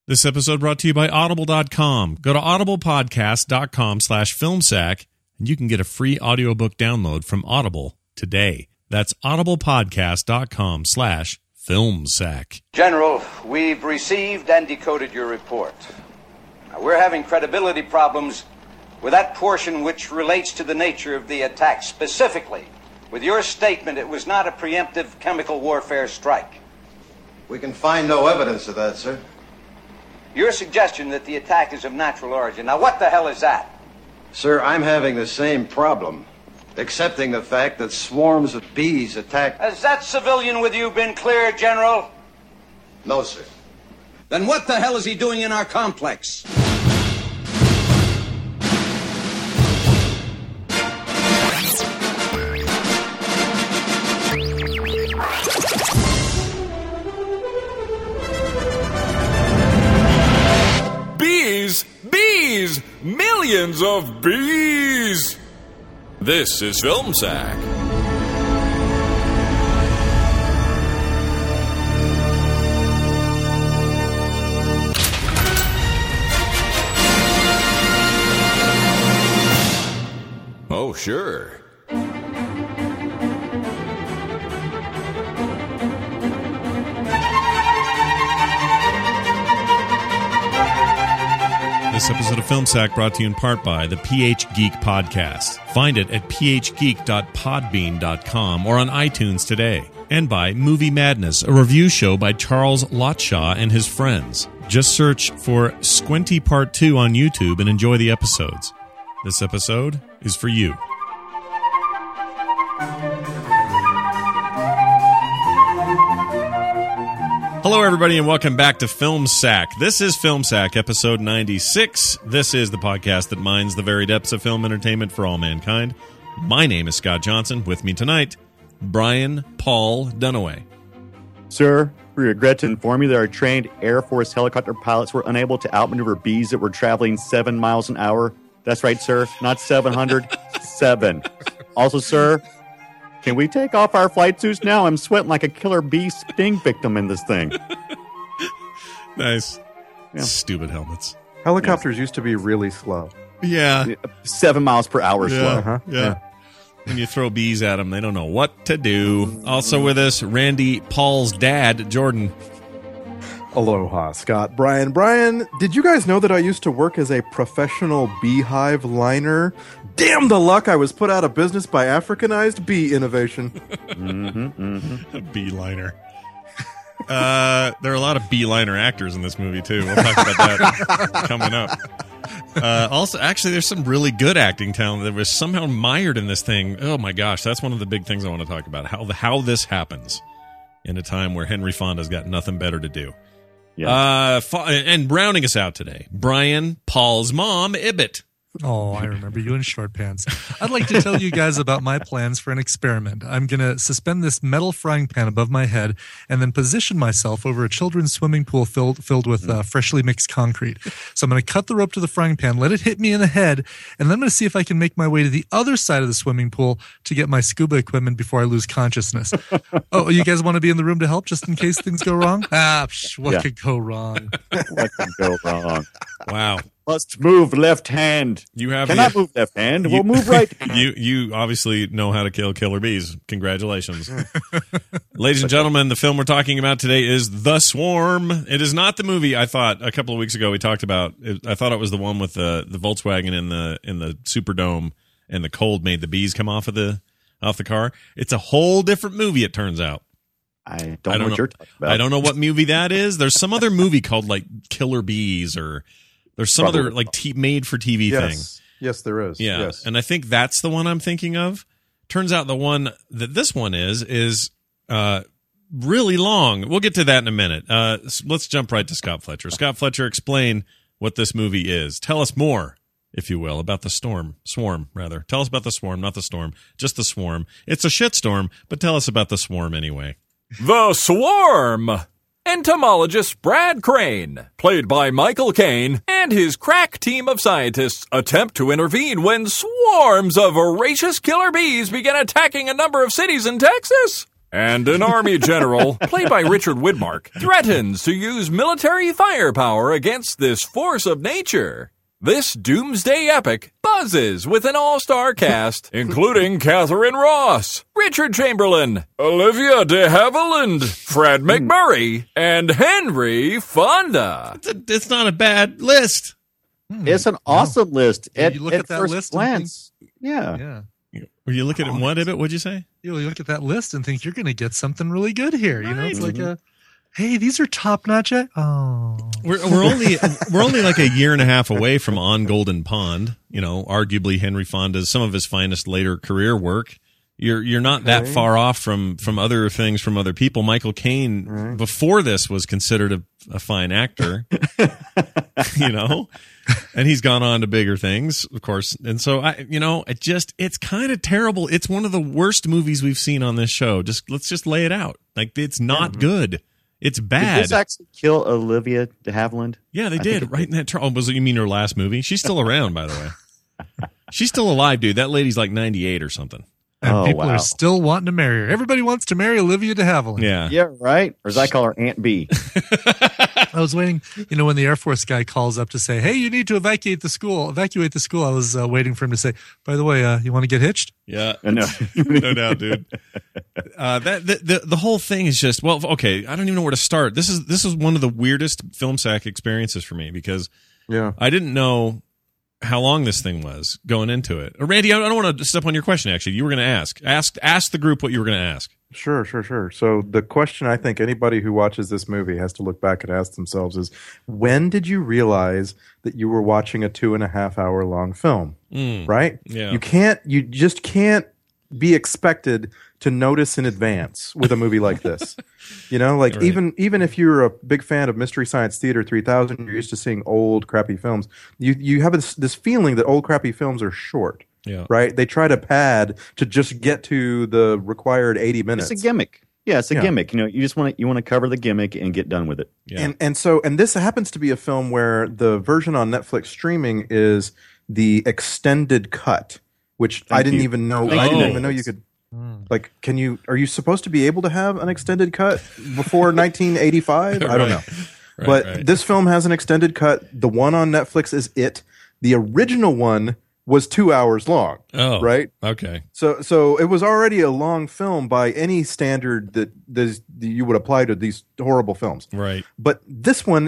This episode brought to you by Audible.com. Go to audiblepodcast.com/filmsack and you can get a free audiobook download from Audible today. That's audiblepodcast.com/filmsack. General, we've received and decoded your report. Now, we're having credibility problems with that portion which relates to the nature of the attack, specifically with your statement it was not a preemptive chemical warfare strike. We can find no evidence of that, sir. Your suggestion that the attack is of natural origin. Now, what the hell is that? Sir, I'm having the same problem, accepting the fact that swarms of bees attack... Has that civilian with you been clear, General? No, sir. Then what the hell is he doing in our complex? Bees! Millions of bees! This is Film Sack. Oh, sure. This episode of Film Sack brought to you in part by the PH Geek Podcast. Find it at phgeek.podbean.com or on iTunes today. And by Movie Madness, a review show by Charles Lotshaw and his friends. Just search for Squinty Part 2 on YouTube and enjoy the episodes. This episode is for you. Hello, everybody, and welcome back to Film Sack. This is Film Sack, episode 96. This is the podcast that mines the very depths of film entertainment for all mankind. My name is Scott Johnson. With me tonight, Brian Paul Dunaway. Sir, we regret to inform you that our trained Air Force helicopter pilots were unable to outmaneuver bees that were traveling 7 miles an hour. That's right, sir. Not 700, 7. Also, sir, can we take off our flight suits now? I'm sweating like a killer bee sting victim in this thing. Nice. Yeah. Stupid helmets. Helicopters used to be really slow. Yeah. 7 miles per hour slow. Uh-huh. Yeah. When you throw bees at them, they don't know what to do. Also with us, Randy Paul's dad, Jordan. Aloha, Scott. Brian, did you guys know that I used to work as a professional beehive liner? Damn the luck, I was put out of business by Africanized bee innovation. A bee liner. There are a lot of bee liner actors in this movie, too. We'll talk about that coming up. Also, actually, there's some really good acting talent that was somehow mired in this thing. Oh, my gosh. That's one of the big things I want to talk about. How this happens in a time where Henry Fonda's got nothing better to do. Yeah. And rounding us out today, Brian Paul's mom, Ibbett. Oh, I remember you in short pants. I'd like to tell you guys about my plans for an experiment. I'm going to suspend this metal frying pan above my head and then position myself over a children's swimming pool filled with freshly mixed concrete. So I'm going to cut the rope to the frying pan, let it hit me in the head, and then I'm going to see if I can make my way to the other side of the swimming pool to get my scuba equipment before I lose consciousness. Oh, you guys want to be in the room to help just in case things go wrong? What could go wrong? What could go wrong? Wow. Must move left hand. You have Cannot move left hand. We'll move right hand. You obviously know how to kill killer bees. Congratulations. Ladies and gentlemen, the film we're talking about today is The Swarm. It is not the movie I thought a couple of weeks ago we talked about. I thought it was the one with the Volkswagen in the Superdome and the cold made the bees come off the car. It's a whole different movie, it turns out. I don't know what you're talking about. I don't know what movie that is. There's some other movie called like Killer Bees or there's some other like made for TV thing. Yes, there is. Yeah. Yes. And I think that's the one I'm thinking of. Turns out the one that this one is really long. We'll get to that in a minute. Let's jump right to Scott Fletcher. Scott Fletcher, explain what this movie is. Tell us more, if you will, about the swarm, rather. Tell us about the swarm, not the storm, just the swarm. It's a shitstorm, but tell us about the swarm anyway. The Swarm! Entomologist Brad Crane, played by Michael Caine, and his crack team of scientists attempt to intervene when swarms of voracious killer bees begin attacking a number of cities in Texas. And an army general, played by Richard Widmark, threatens to use military firepower against this force of nature. This doomsday epic buzzes with an all-star cast, including Catherine Ross, Richard Chamberlain, Olivia de Havilland, Fred McMurray, and Henry Fonda. It's not a bad list. It's an awesome list. You look at that first list and glance. Yeah. Were you looking at what, Ibit? What'd you say? You look at that list and think you're going to get something really good here. You know, it's Right. like hey, these are top notch. Oh, We're only like a year and a half away from On Golden Pond. You know, arguably Henry Fonda's some of his finest later career work. You're not that far off from other things from other people. Michael Caine before this was considered a fine actor, you know, and he's gone on to bigger things, of course. And so it's kind of terrible. It's one of the worst movies we've seen on this show. Let's just lay it out. Like, it's not good. It's bad. Did this actually kill Olivia de Havilland? Yeah, they did. Right in that. You mean her last movie? She's still around, by the way. She's still alive, dude. That lady's like 98 or something. and people are still wanting to marry her. Everybody wants to marry Olivia de Havilland. Yeah, right. Or as I call her, Aunt B. I was waiting, when the Air Force guy calls up to say, "Hey, you need to evacuate the school." I was waiting for him to say, "By the way, you want to get hitched?" Yeah, no doubt, dude. The whole thing is just okay. I don't even know where to start. This is one of the weirdest film sack experiences for me because I didn't know how long this thing was going into it. Randy, I don't want to step on your question. Actually, you were going to ask the group what you were going to ask. Sure. So the question I think anybody who watches this movie has to look back and ask themselves is, when did you realize that you were watching a 2.5 hour long film? Right? Yeah. You just can't be expected to notice in advance with a movie like this. Right. even if you're a big fan of Mystery Science Theater 3000, you're used to seeing old crappy films. You have this feeling that old crappy films are short. Yeah. Right? They try to pad to just get to the required 80 minutes. It's a gimmick. Yeah, it's a gimmick. You just want to cover the gimmick and get done with it. Yeah. And this happens to be a film where the version on Netflix streaming is the extended cut, which I didn't even know. I didn't even know you could. Like, are you supposed to be able to have an extended cut before 1985? I don't know. But this film has an extended cut. The one on Netflix is it. The original one was 2 hours long. Oh, right. Okay. So it was already a long film by any standard that you would apply to these horrible films. Right. But this one,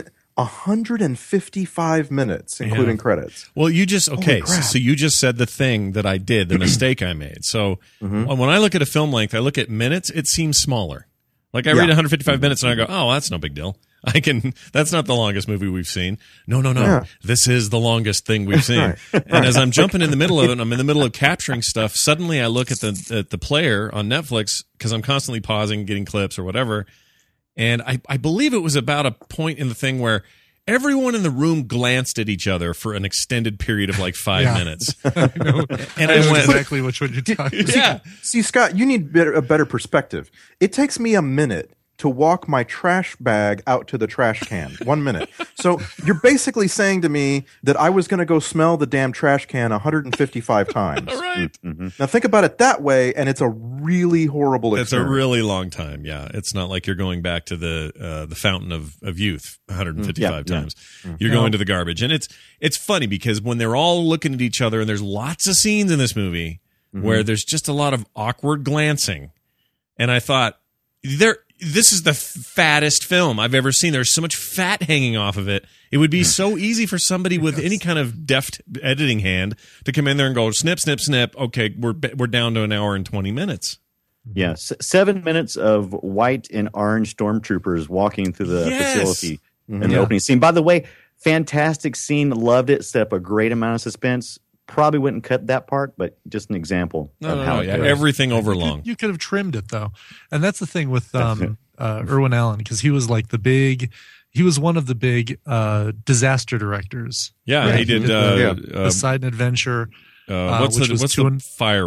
155 minutes, including credits. Well, so you just said the thing that I did, the mistake I made. So when I look at a film length, I look at minutes, it seems smaller. Like I read 155 minutes and I go, oh, that's no big deal. That's not the longest movie we've seen. No. Yeah. This is the longest thing we've seen. And as I'm jumping in the middle of it, I'm in the middle of capturing stuff. Suddenly I look at the player on Netflix because I'm constantly pausing, getting clips or whatever. And I believe it was about a point in the thing where everyone in the room glanced at each other for an extended period of like 5 minutes. I know. And I I know went, exactly which one you're talking about. yeah. See, Scott, you need a better perspective. It takes me a minute to walk my trash bag out to the trash can. 1 minute. So you're basically saying to me that I was going to go smell the damn trash can 155 times. All right. Mm-hmm. Now think about it that way, and it's a really horrible It's experience. a really long time. Yeah. It's not like you're going back to the fountain of youth 155 times. You're going to the garbage. And it's funny because when they're all looking at each other, and there's lots of scenes in this movie where there's just a lot of awkward glancing. And I thought, this is the fattest film I've ever seen. There's so much fat hanging off of it. It would be so easy for somebody with any kind of deft editing hand to come in there and go, snip, snip, snip. Okay, we're down to 1 hour and 20 minutes. Yeah, 7 minutes of white and orange stormtroopers walking through the facility in the opening scene. By the way, fantastic scene. Loved it. Set up a great amount of suspense. Probably wouldn't cut that part, but just an example of how it goes. Everything over long. You could have trimmed it though, and that's the thing with Irwin Allen, because he was like he was one of the big disaster directors. Yeah, right? he did. The Poseidon Adventure. What's the fire one?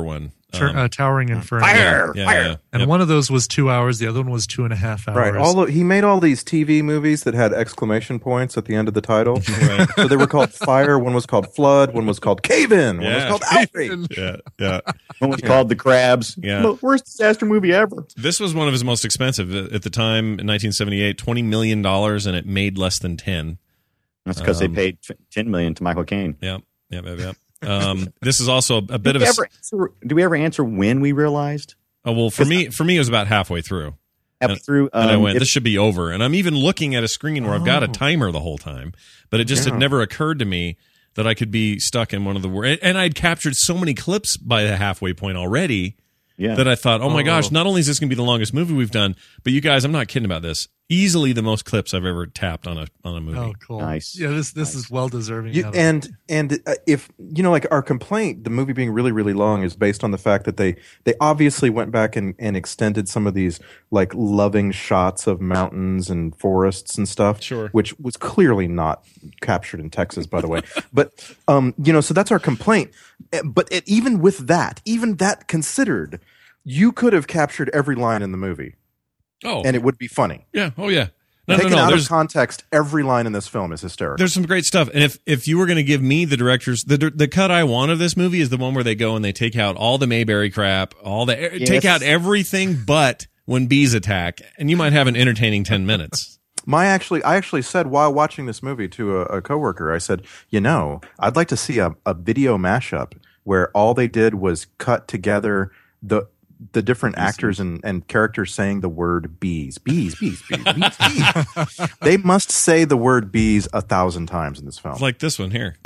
Towering Inferno. Fire! Yeah. And one of those was 2 hours. The other one was 2.5 hours. Right. He made all these TV movies that had exclamation points at the end of the title. Right. So they were called Fire. One was called Flood. One was called Cave In. One was called Outrage. Yeah. One was called The Crabs. Yeah. Worst disaster movie ever. This was one of his most expensive at the time in 1978, $20 million, and it made less than 10. That's because they paid $10 million to Michael Caine. Yep. This is also a bit of a. Do we ever answer when we realized? Oh, well, for me, it was about halfway through. And I went, this should be over. And I'm even looking at a screen where I've got a timer the whole time, but it just had never occurred to me that I could be stuck in one of the. And I'd captured so many clips by the halfway point already that I thought, oh my gosh, not only is this going to be the longest movie we've done, but you guys, I'm not kidding about this. Easily the most clips I've ever tapped on a movie. Oh, cool. Nice. Yeah, this is well deserving. And if like our complaint, the movie being really, really long, is based on the fact that they obviously went back and extended some of these like loving shots of mountains and forests and stuff, which was clearly not captured in Texas, by the way. But so that's our complaint. But even with that, considered, you could have captured every line in the movie. Oh, and it would be funny. Yeah. Oh, yeah. Taken out of context, every line in this film is hysterical. There's some great stuff, and if you were going to give me the director's the cut I want of this movie is the one where they go and they take out all the Mayberry crap, take out everything but when bees attack, and you might have an entertaining 10 minutes. I actually said while watching this movie to a coworker, I said, I'd like to see a video mashup where all they did was cut together the different actors and characters saying the word bees. Bees. They must say the word bees 1,000 times in this film. Like this one here.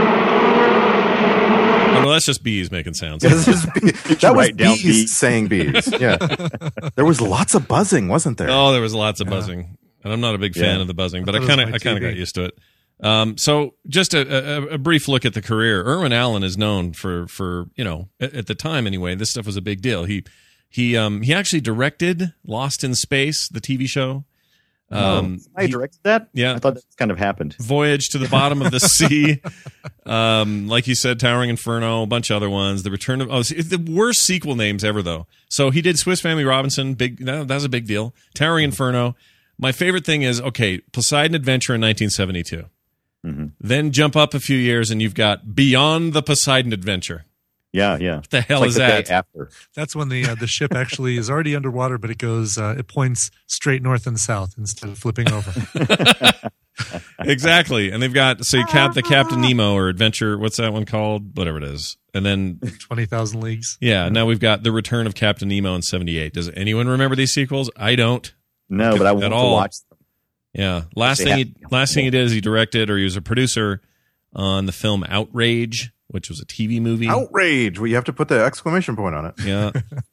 Oh, no, that's just bees making sounds. That was bees saying bees. Yeah. There was lots of buzzing, wasn't there? Oh, there was lots of buzzing. And I'm not a big fan of the buzzing, but I kind of got used to it. So just a brief look at the career. Irwin Allen is known for at the time anyway, this stuff was a big deal. He actually directed Lost in Space, the TV show. I directed that? Yeah. I thought that kind of happened. Voyage to the Bottom of the Sea. Like you said, Towering Inferno, a bunch of other ones. The Return of the worst sequel names ever though. So he did Swiss Family Robinson, that was a big deal. Towering Inferno. My favorite thing is Poseidon Adventure in 1972. Mm-hmm. Then jump up a few years and you've got Beyond the Poseidon Adventure. Yeah. What the hell is that? Day after. That's when the ship actually is already underwater, but it points straight north and south instead of flipping over. Exactly. And they've got the Captain Nemo or Adventure. What's that one called? Whatever it is. And then 20,000 Leagues. Yeah. Now we've got The Return of Captain Nemo in 78. Does anyone remember these sequels? I don't. No, but I want to watch them. Yeah. Last thing he did is he directed, or he was a producer on the film Outrage, which was a TV movie. Outrage! Well, you have to put the exclamation point on it. Yeah.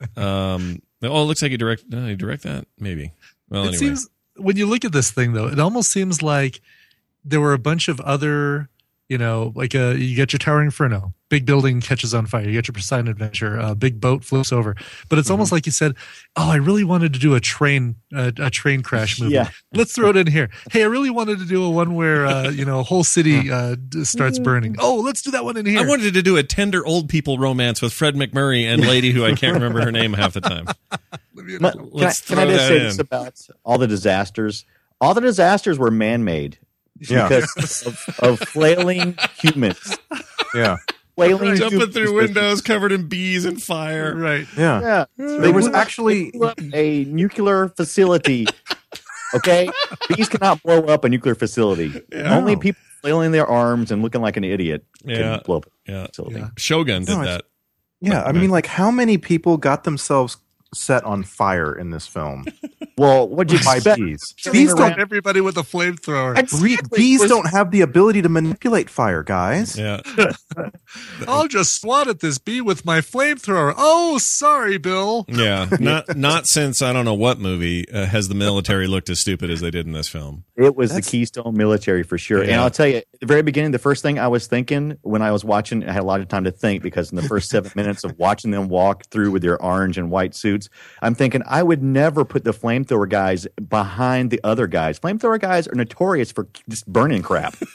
It looks like he direct that? Maybe. Well, anyway. Seems, when you look at this thing, though, it almost seems like there were a bunch of other, you get your Towering Inferno, big building catches on fire. You get your Poseidon Adventure, a big boat flips over. But it's almost like you said, I really wanted to do a train crash movie. Yeah. Let's throw it in here. Hey, I really wanted to do a one where, a whole city starts burning. Oh, let's do that one in here. I wanted to do a tender old people romance with Fred McMurray and lady who I can't remember her name half the time. Can I just say this about all the disasters? All the disasters were man-made. Yeah. Because of flailing humans. Yeah. Flailing jumping through windows covered in bees and fire. Right. Yeah. There was actually a nuclear facility. Okay? Bees cannot blow up a nuclear facility. Yeah. Only people flailing their arms and looking like an idiot can blow up a facility. Yeah. Shogun did that. Yeah. I mean, how many people got themselves set on fire in this film? Well, what'd you expect? Bees don't. Everybody with a flamethrower. Bees don't have the ability to manipulate fire, guys. Yeah. I'll just swat at this bee with my flamethrower. Oh, sorry, Bill. Yeah. Not since I don't know what movie has the military looked as stupid as they did in this film. It was the Keystone military for sure. Yeah. And I'll tell you, at the very beginning, the first thing I was thinking when I was watching, I had a lot of time to think because in the first 7 minutes of watching them walk through with their orange and white suits, I'm thinking I would never put the flamethrower guys behind the other guys. Flamethrower guys are notorious for just burning crap.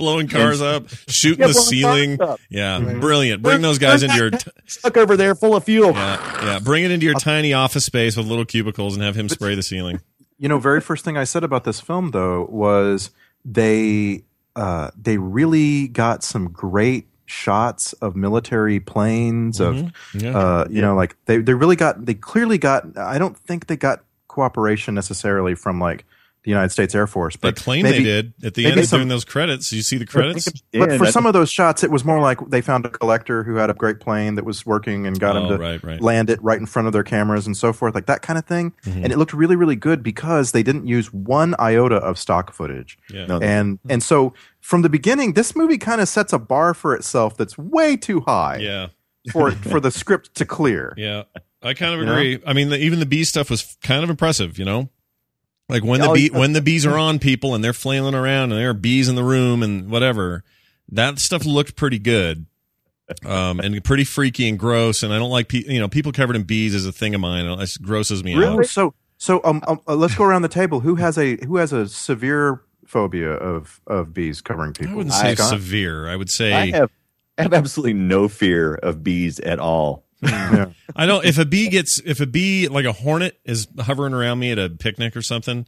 blowing cars up, shooting the ceiling. Yeah, brilliant. Bring those guys into your stuck over there full of fuel. Yeah. Bring it into your tiny office space with little cubicles and have him spray the ceiling. Very first thing I said about this film though was they really got some great shots of military planes like they clearly got. I don't think they got cooperation necessarily from like the United States Air Force, but they claim they did at the end of doing those credits. You see the credits, but for some of those shots, it was more like they found a collector who had a great plane that was working and got him to land it right in front of their cameras and so forth, like that kind of thing. Mm-hmm. And it looked really, really good because they didn't use one iota of stock footage. Yeah. And so from the beginning, this movie kind of sets a bar for itself that's way too high. Yeah. for the script to clear. Yeah, I kind of agree. I mean, even the bee stuff was kind of impressive. Like when the bees are on people and they're flailing around and there are bees in the room and whatever, that stuff looked pretty good, and pretty freaky and gross. And I don't like people covered in bees is a thing of mine. It grosses me out. So let's go around the table. Who has a severe phobia of bees covering people? I wouldn't say severe. I would say I have absolutely no fear of bees at all. Yeah. I don't. If a bee like a hornet is hovering around me at a picnic or something,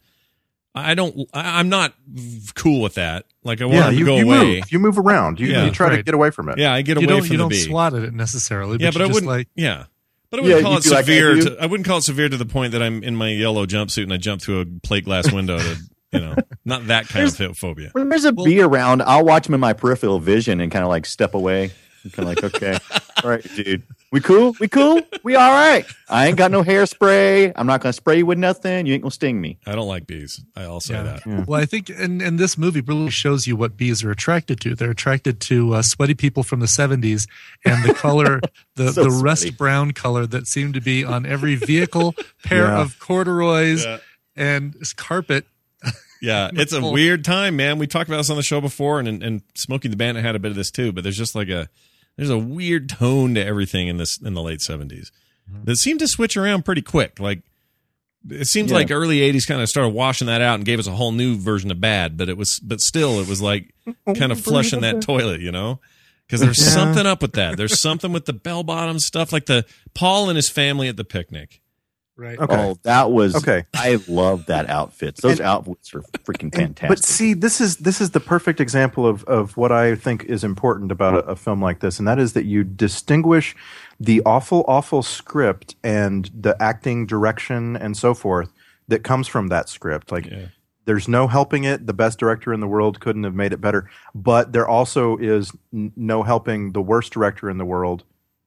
I'm not cool with that. Like I want to go away. You move around. You try to get away from it. Yeah, I get away from the bee. You don't swat at it necessarily. Yeah, but I wouldn't. But I wouldn't call it severe. I wouldn't call it severe to the point that I'm in my yellow jumpsuit and I jump through a plate glass window to. Not that kind of phobia. When there's a bee around, I'll watch him in my peripheral vision and kind of like step away. I'm kind of like, okay, all right, dude. We cool? We all right. I ain't got no hairspray. I'm not going to spray you with nothing. You ain't going to sting me. I don't like bees. I'll say that. Yeah. Well, I think and this movie really shows you what bees are attracted to. They're attracted to sweaty people from the 70s and the color, the rust brown color that seemed to be on every vehicle, pair of corduroys and carpet. Yeah, it's a weird time, man. We talked about this on the show before, and Smokey the Bandit had a bit of this too, but there's just like there's a weird tone to everything in the late 70s that seemed to switch around pretty quick. Like it seems like early 80s kind of started washing that out and gave us a whole new version of bad, but still it was like kind of flushing that toilet, because there's something up with that. There's something with the bell bottom stuff, like the Paul and his family at the picnic. Right. Okay. Oh, that was okay. I love that outfits. Those outfits are freaking fantastic. But see, this is the perfect example of what I think is important about a film like this, and that is that you distinguish the awful script and the acting direction and so forth that comes from that script. Like there's no helping it. The best director in the world couldn't have made it better. But there also is no helping the worst director in the world.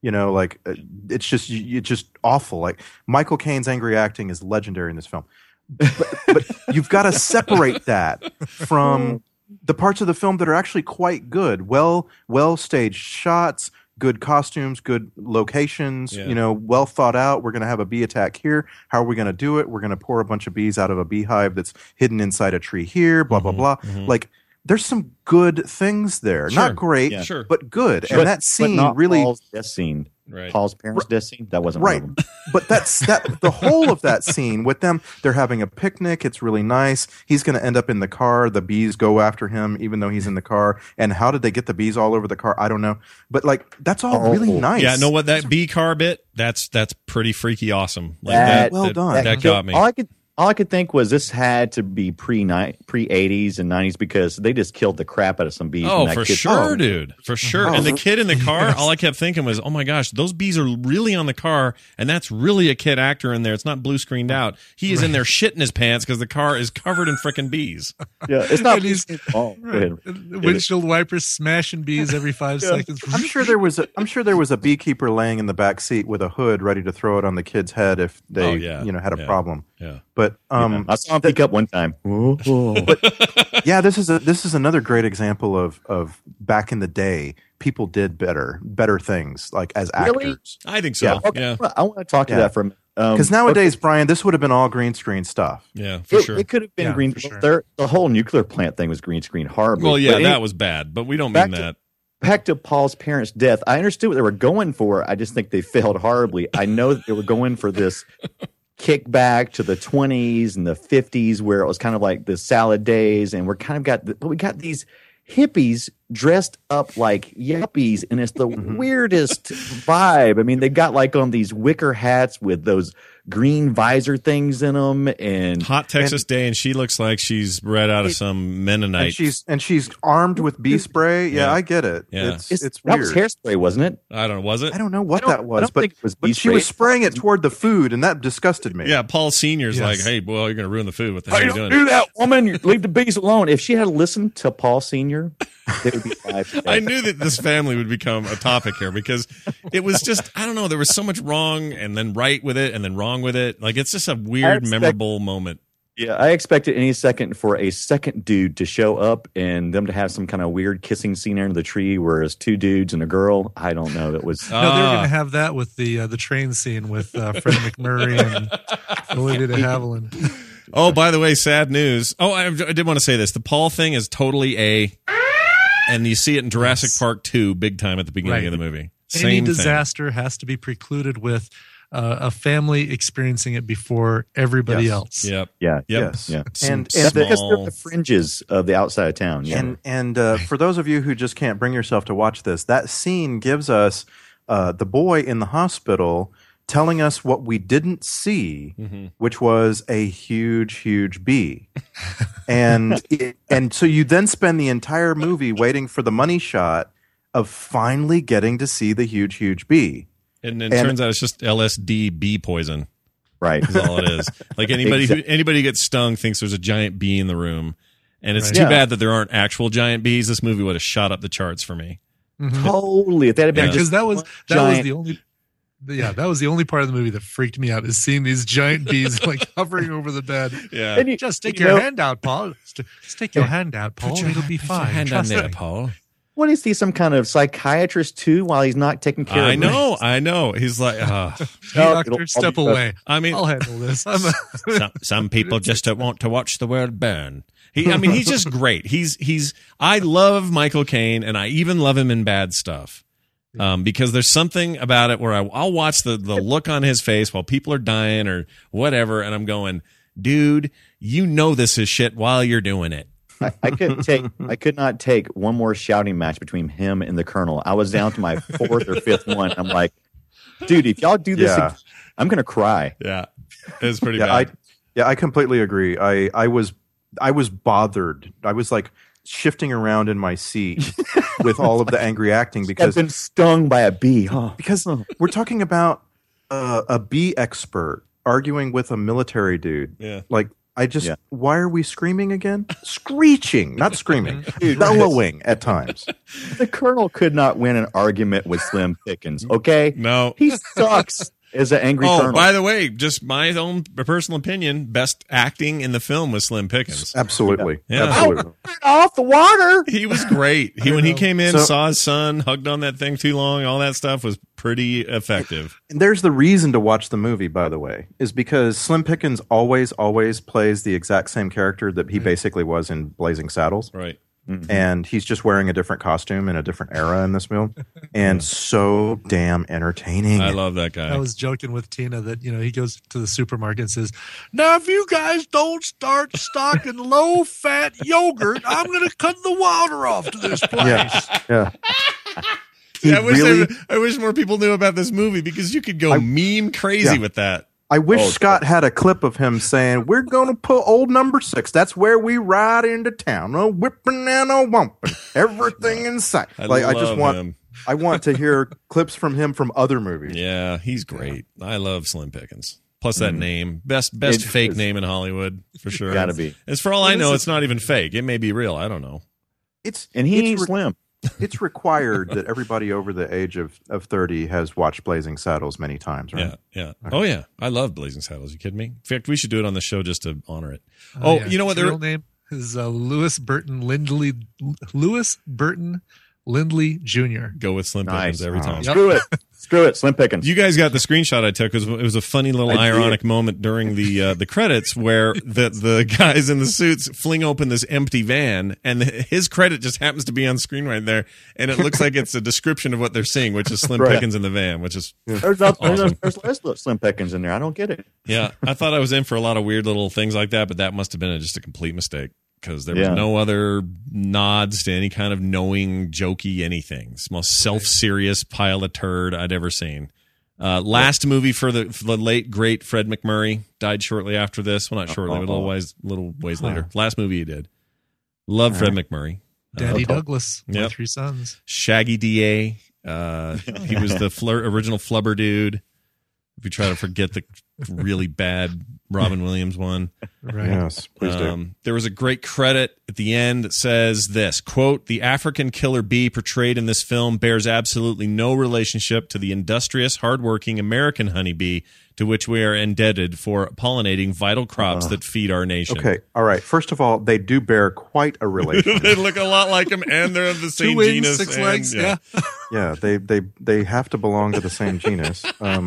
It's just awful. Like Michael Caine's angry acting is legendary in this film, but you've got to separate that from the parts of the film that are actually quite good, well staged shots, good costumes, good locations. Well thought out. We're going to have a bee attack here. How are we going to do it? We're going to pour a bunch of bees out of a beehive that's hidden inside a tree here. Blah blah blah. Like. There's some good things there. Sure. Not great, but good. Sure. And that scene really Paul's death scene. Right. Paul's parents' death scene. That wasn't right. But that's the whole of that scene with them. They're having a picnic. It's really nice. He's going to end up in the car. The bees go after him, even though he's in the car. And how did they get the bees all over the car? I don't know. But like that's all really nice. Yeah, know what that bee car bit? That's pretty freaky awesome. Like well done. That got me. All I could think was this had to be pre 80s and 90s because they just killed the crap out of some bees. Oh, for sure, dude. For sure. And the kid in the car, all I kept thinking was, oh my gosh, those bees are really on the car, and that's really a kid actor in there. It's not blue screened out. He is in there shitting his pants because the car is covered in frickin' bees. Yeah, it's not. Windshield wipers smashing bees every 5 seconds. I'm sure there was a beekeeper laying in the back seat with a hood ready to throw it on the kid's head if they had a problem. Yeah. But I saw him pick up one time. But this is another great example of back in the day, people did better things like as actors. I think so. Yeah. Okay. I want to talk to that for a minute. Because nowadays, Brian, this would have been all green screen stuff. Yeah, for sure. It could have been green. Sure. The whole nuclear plant thing was green screen horribly. Well, yeah, that was bad, but we don't mean that. Back to Paul's parents' death. I understood what they were going for. I just think they failed horribly. I know that they were going for this kick back to the 20s and the 50s where it was kind of like the salad days, and we got these hippies dressed up like yuppies, and it's the weirdest vibe. I mean, they've got like on these wicker hats with those green visor things in them, and Hot Texas day, and she looks like she's bred out of some Mennonite. And she's armed with bee spray. Yeah, Yeah. I get it. Yeah. It's that weird. was hairspray, wasn't it? I don't know, was it? I don't know what I don't- that I was, don't but, think it was bee but she was spray. spraying it toward the food, and that disgusted me. Yeah, Paul Senior's Yes. like, hey, well, you're going to ruin the food. What the hell are Hey, you don't doing? do that, woman. You leave the bees alone. If she had listened to Paul Senior, they would be five. I knew that this family would become a topic here because it was just, I don't know, there was so much wrong and then right with it and then wrong with it. Like, it's just a weird, memorable moment. Yeah, I expected any second for a second dude to show up and them to have some kind of weird kissing scene under the tree, whereas two dudes and a girl. I don't know. That was No, they were going to have that with the train scene with Fred McMurray and Olivia de Havilland. Oh, by the way, sad news. Oh, I did want to say this. The Paul thing is totally and you see it in Jurassic Park 2 big time at the beginning Right. of the movie. Any Same thing. disaster has to be precluded with a family experiencing it before everybody Yes. else. Yep. yeah, Yep. Yes. yeah. And That's because they're small- the fringes of the outside of town. Yeah. And for those of you who just can't bring yourself to watch this, that scene gives us the boy in the hospital telling us what we didn't see, which was a huge bee. and so you then spend the entire movie waiting for the money shot of finally getting to see the huge bee. And it And- turns out it's just LSD bee poison. Right. Is all it is. Like anybody Exactly. who gets stung thinks there's a giant bee in the room. And it's Right. too Yeah. bad that there aren't actual giant bees. This movie would have shot up the charts for me. Totally. If that had been Yeah. Because just that was giant- the only. Yeah, that was the only part of the movie that freaked me out is seeing these giant bees like hovering over the bed. Yeah. And you- Just stick you your know- hand out, Paul. Stick your hand out, Paul. It'll be fine. Trust me. Paul. What is he, some kind of psychiatrist too, while he's not taking care of I know. He's like, No, Hey, it'll doctor, all step be away. I mean, I'll handle this. some people just don't want to watch the world burn. He's just great. I love Michael Caine, and I even love him in bad stuff. Because there's something about it where I'll watch the look on his face while people are dying or whatever, and I'm going, dude, you know this is shit while you're doing it. I could not take one more shouting match between him and the Colonel. I was down to my fourth or fifth one. I'm like, dude, if y'all do this, Yeah. again, I'm gonna cry. Yeah, it's pretty Yeah, bad. I completely agree. I was bothered. I was like shifting around in my seat with all of the angry acting I've because been stung by a bee. Huh? because we're talking about a bee expert arguing with a military dude. Yeah. Like Yeah. why are we screaming again? Screeching, not screaming, bellowing at times. The Colonel could not win an argument with Slim Pickens. Okay, No. he sucks as an angry Oh, Colonel. by the way, just my own personal opinion, best acting in the film was Slim Pickens. Absolutely, Yeah. absolutely. Off the water. He was great. When he came in, So- saw his son, hugged on that thing too long, all that stuff was pretty effective. And there's the reason to watch the movie, by the way, is because Slim Pickens always plays the exact same character that he basically was in Blazing Saddles. Right. And he's just wearing a different costume in a different era in this film. And so damn entertaining. I love that guy. I was joking with Tina that, he goes to the supermarket and says, now, if you guys don't start stocking low-fat yogurt, I'm going to cut the water off to this place. Yeah. I wish more people knew about this movie because you could go meme crazy Yeah. with that. I wish Scott had a clip of him saying, "We're going to put old number 6. That's where we ride into town. A whipping and a wumping. Everything in sight." I just love want him. I want to hear clips from him from other movies. Yeah, he's great. I love Slim Pickens. Plus that name, best It fake is. name in Hollywood for sure. Gotta be. As for all I know, it's not even fake. It may be real. I don't know. And he ain't Slim. It's required that everybody over the age of 30 has watched Blazing Saddles many times, right? Yeah. Oh yeah, I love Blazing Saddles. You kidding me? In fact, we should do it on the show just to honor it. Oh, Yeah. you know what? His real name is Louis Burton Lindley Jr. Go with Slim Pickens Nice. every time. Screw it, Slim Pickens. You guys got the screenshot I took. It was a funny little I ironic moment during the credits where the guys in the suits fling open this empty van, and his credit just happens to be on screen right there, and it looks like it's a description of what they're seeing, which is Slim Right. Pickens in the van, which is There's awesome. less Slim Pickens in there. I don't get it. Yeah, I thought I was in for a lot of weird little things like that, but that must have been just a complete mistake. because there was no other nods to any kind of knowing, jokey anything. It's the most self-serious pile of turd I'd ever seen. Last movie for the late great Fred McMurray, died shortly after this. Well, not shortly, but a little ways later. Last movie he did. Love Fred McMurray. Daddy Douglas, my Yep. 3 sons. Shaggy DA. He was the original Flubber dude. If you try to forget the really bad Robin Williams one. Right. Yes, please do. There was a great credit at the end that says this, quote, "The African killer bee portrayed in this film bears absolutely no relationship to the industrious, hardworking American honeybee to which we are indebted for pollinating vital crops that feed our nation." Okay, all right. First of all, they do bear quite a relation. They look a lot like him, and they're of the same 2 wings, genus. 6 and- legs. Yeah. Yeah, they have to belong to the same genus.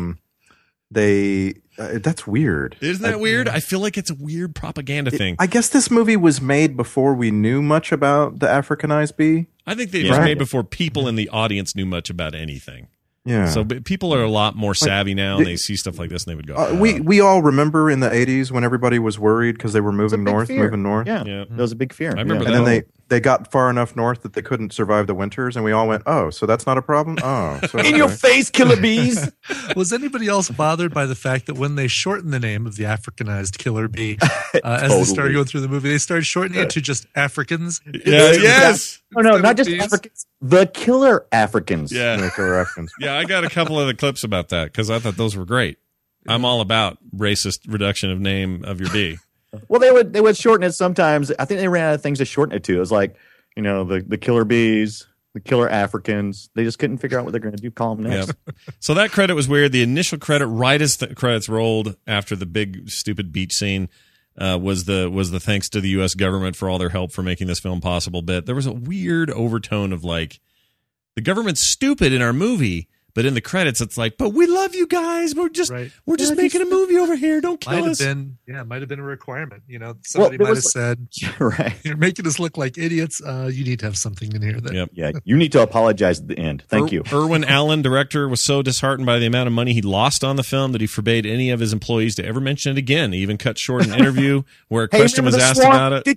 That's weird. Isn't that weird? I feel like it's a weird propaganda thing. I guess this movie was made before we knew much about the Africanized bee. I think they just made before people in the audience knew much about anything. Yeah. So people are a lot more savvy now, and they see stuff like this, and they would go, we all remember in the 80s when everybody was worried because they were moving north. Yeah, Yeah. that was a big fear. I remember And that. then they got far enough north that they couldn't survive the winters, and we all went, "Oh, so that's not a problem." Oh, so, In your okay. face, killer bees. Was anybody else bothered by the fact that when they shortened the name of the Africanized killer bee, as they started Totally. going through the movie, they started shortening it to just Africans? Yeah, yes. Oh no, not just Bees. Africans. The killer Africans. Yeah. Yeah, killer Africans. Yeah, I got a couple of the clips about that because I thought those were great. I'm all about racist reduction of name of your bee. Well, they would shorten it sometimes. I think they ran out of things to shorten it to. It was like, the killer bees, the killer Africans. They just couldn't figure out what they're going to do. Call them next. Yep. So that credit was weird. The initial credit, right as the credits rolled after the big stupid beach scene, was the thanks to the U.S. government for all their help for making this film possible bit. There was a weird overtone of like, the government's stupid in our movie, but in the credits it's like, but we love you guys. We're just making a movie over here. Don't kill us. Might have been a requirement. Somebody there might have was- said, Right. "You're making us look like idiots. You need to have something in here that." Yep. Yeah. You need to apologize at the end. Thank you. Irwin Allen, director, was so disheartened by the amount of money he lost on the film that he forbade any of his employees to ever mention it again. He even cut short an interview where a question was asked about it.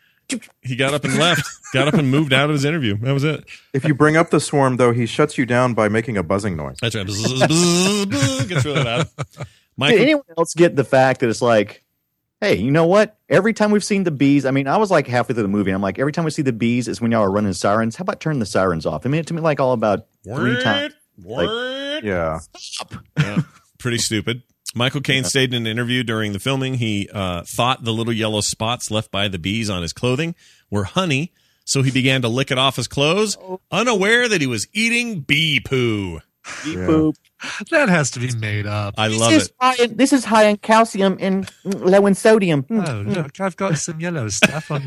He got up and left. Got up and moved out of his interview. That was it. If you bring up the swarm, though, he shuts you down by making a buzzing noise. That's right. Gets really loud. Did Michael, anyone else get the fact that it's like, hey, you know what? Every time we've seen the bees, I mean, I was like halfway through the movie. I'm like, every time we see the bees is when y'all are running sirens. How about turn the sirens off? I mean, it took me like all about 3 times. Yeah. Yeah, pretty stupid. Michael Caine stated in an interview during the filming he thought the little yellow spots left by the bees on his clothing were honey, so he began to lick it off his clothes, unaware that he was eating bee poo. Beep Yeah. boop. That has to be made up. I love it. This is high in calcium and low in sodium. Oh, look, I've got some yellow stuff on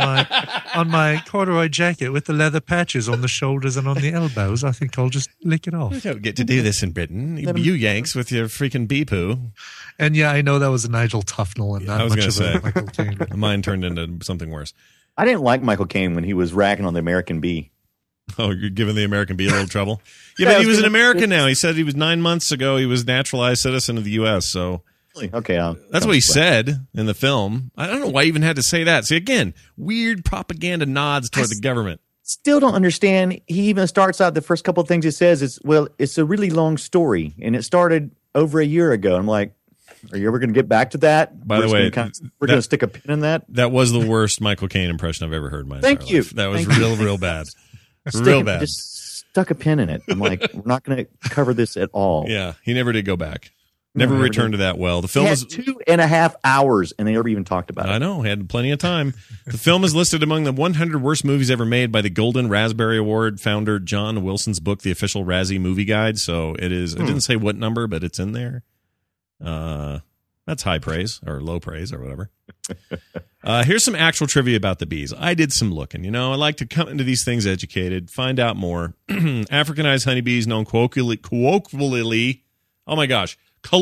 my corduroy jacket with the leather patches on the shoulders and on the elbows. I think I'll just lick it We off. don't get to do this in Britain. You Yanks with your freaking bee poo. And yeah, I know that was a Nigel Tufnell and I not was much gonna of say. a Michael Caine. Mine turned into something worse. I didn't like Michael Caine when he was ragging on the American bee. Oh, you're giving the American bee a little trouble? Yeah, Yeah, but I he was was an gonna- American now. He said he was 9 months ago. He was naturalized citizen of the U.S., so Okay. that's what he said in the film. I don't know why he even had to say that. See, again, weird propaganda nods toward the government. Still don't understand. He even starts out the first couple of things he says is, well, it's a really long story, and it started over a year ago. I'm like, are you ever going to get back to that? By the way, we're going to stick a pin in that. That was the worst Michael Caine impression I've ever heard in my Thank entire you. life. That was Thank you. real bad. Real bad. Just stuck a pin in it. I'm like, we're not going to cover this at all. Yeah, he never did go back. Never never returned to that well. The He film had is 2.5 hours, and they never even talked about I it. know, had plenty of time. The film is listed among the 100 worst movies ever made by the Golden Raspberry Award founder John Wilson's book, The Official Razzie Movie Guide. So it is. It didn't say what number, but it's in there. That's high praise or low praise or whatever. Here's some actual trivia about the bees. I did some looking. I like to come into these things educated, find out more. Africanized honeybees, known colloquially. Oh my gosh,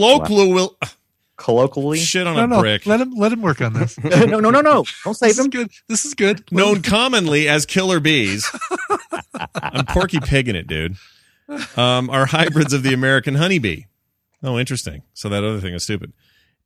Colloquially. shit on No, a brick. let him work on this. no. Don't save This is him. good. This is good. Known commonly as killer bees. I'm Porky Pigging it, dude. Are hybrids of the American honeybee. Oh, interesting. So that other thing is stupid.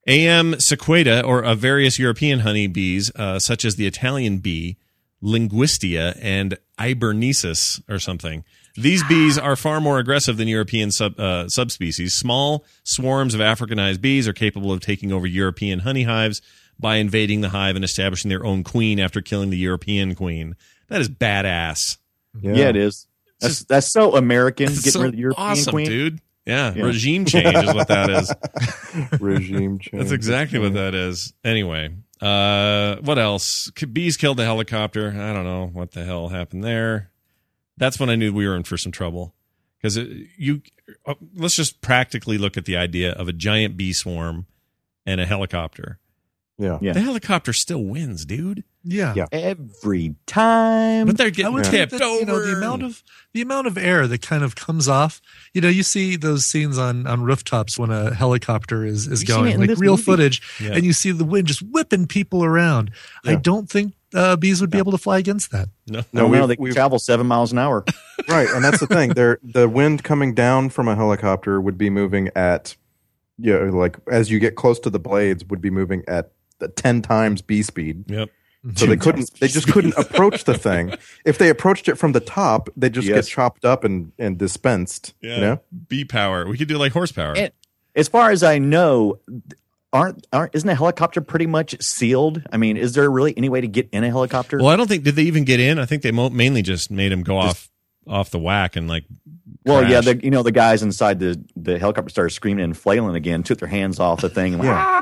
A.M. sequata, or various European honeybees, such as the Italian bee, Linguistia, and Ibernicis, or something. These bees are far more aggressive than European subspecies. Small swarms of Africanized bees are capable of taking over European honey hives by invading the hive and establishing their own queen after killing the European queen. That is badass. Yeah, it is. That's so American. Getting so rid of the European awesome, queen, dude. Yeah, regime change is what that is. Regime change. That's exactly what that is. Anyway, what else? Bees killed the helicopter. I don't know what the hell happened there. That's when I knew we were in for some trouble. Because let's just practically look at the idea of a giant bee swarm and a helicopter. Yeah. The helicopter still wins, dude. Yeah. every time. But they're I getting would think tipped that, over. the amount of air that kind of comes off. You see those scenes on rooftops when a helicopter is seen it going, in like this real movie? footage, Yeah. and you see the wind just whipping people around. Yeah. I don't think bees would be able to fly against that. No, they can travel 7 miles an hour. Right, and that's the thing. The wind coming down from a helicopter would be moving at, like as you get close to the blades, would be moving at 10 times bee speed. Yep. So they just couldn't approach the thing. If they approached it from the top, they just get chopped up and dispensed. Yeah. You know? Bee power. We could do like horsepower. And as far as I know, isn't a helicopter pretty much sealed? I mean, is there really any way to get in a helicopter? Well, I don't think, did they even get in? I think they mainly just made him go off the whack and like. Well, crash. yeah, the guys inside the helicopter started screaming and flailing again, took their hands off the thing. And Yeah.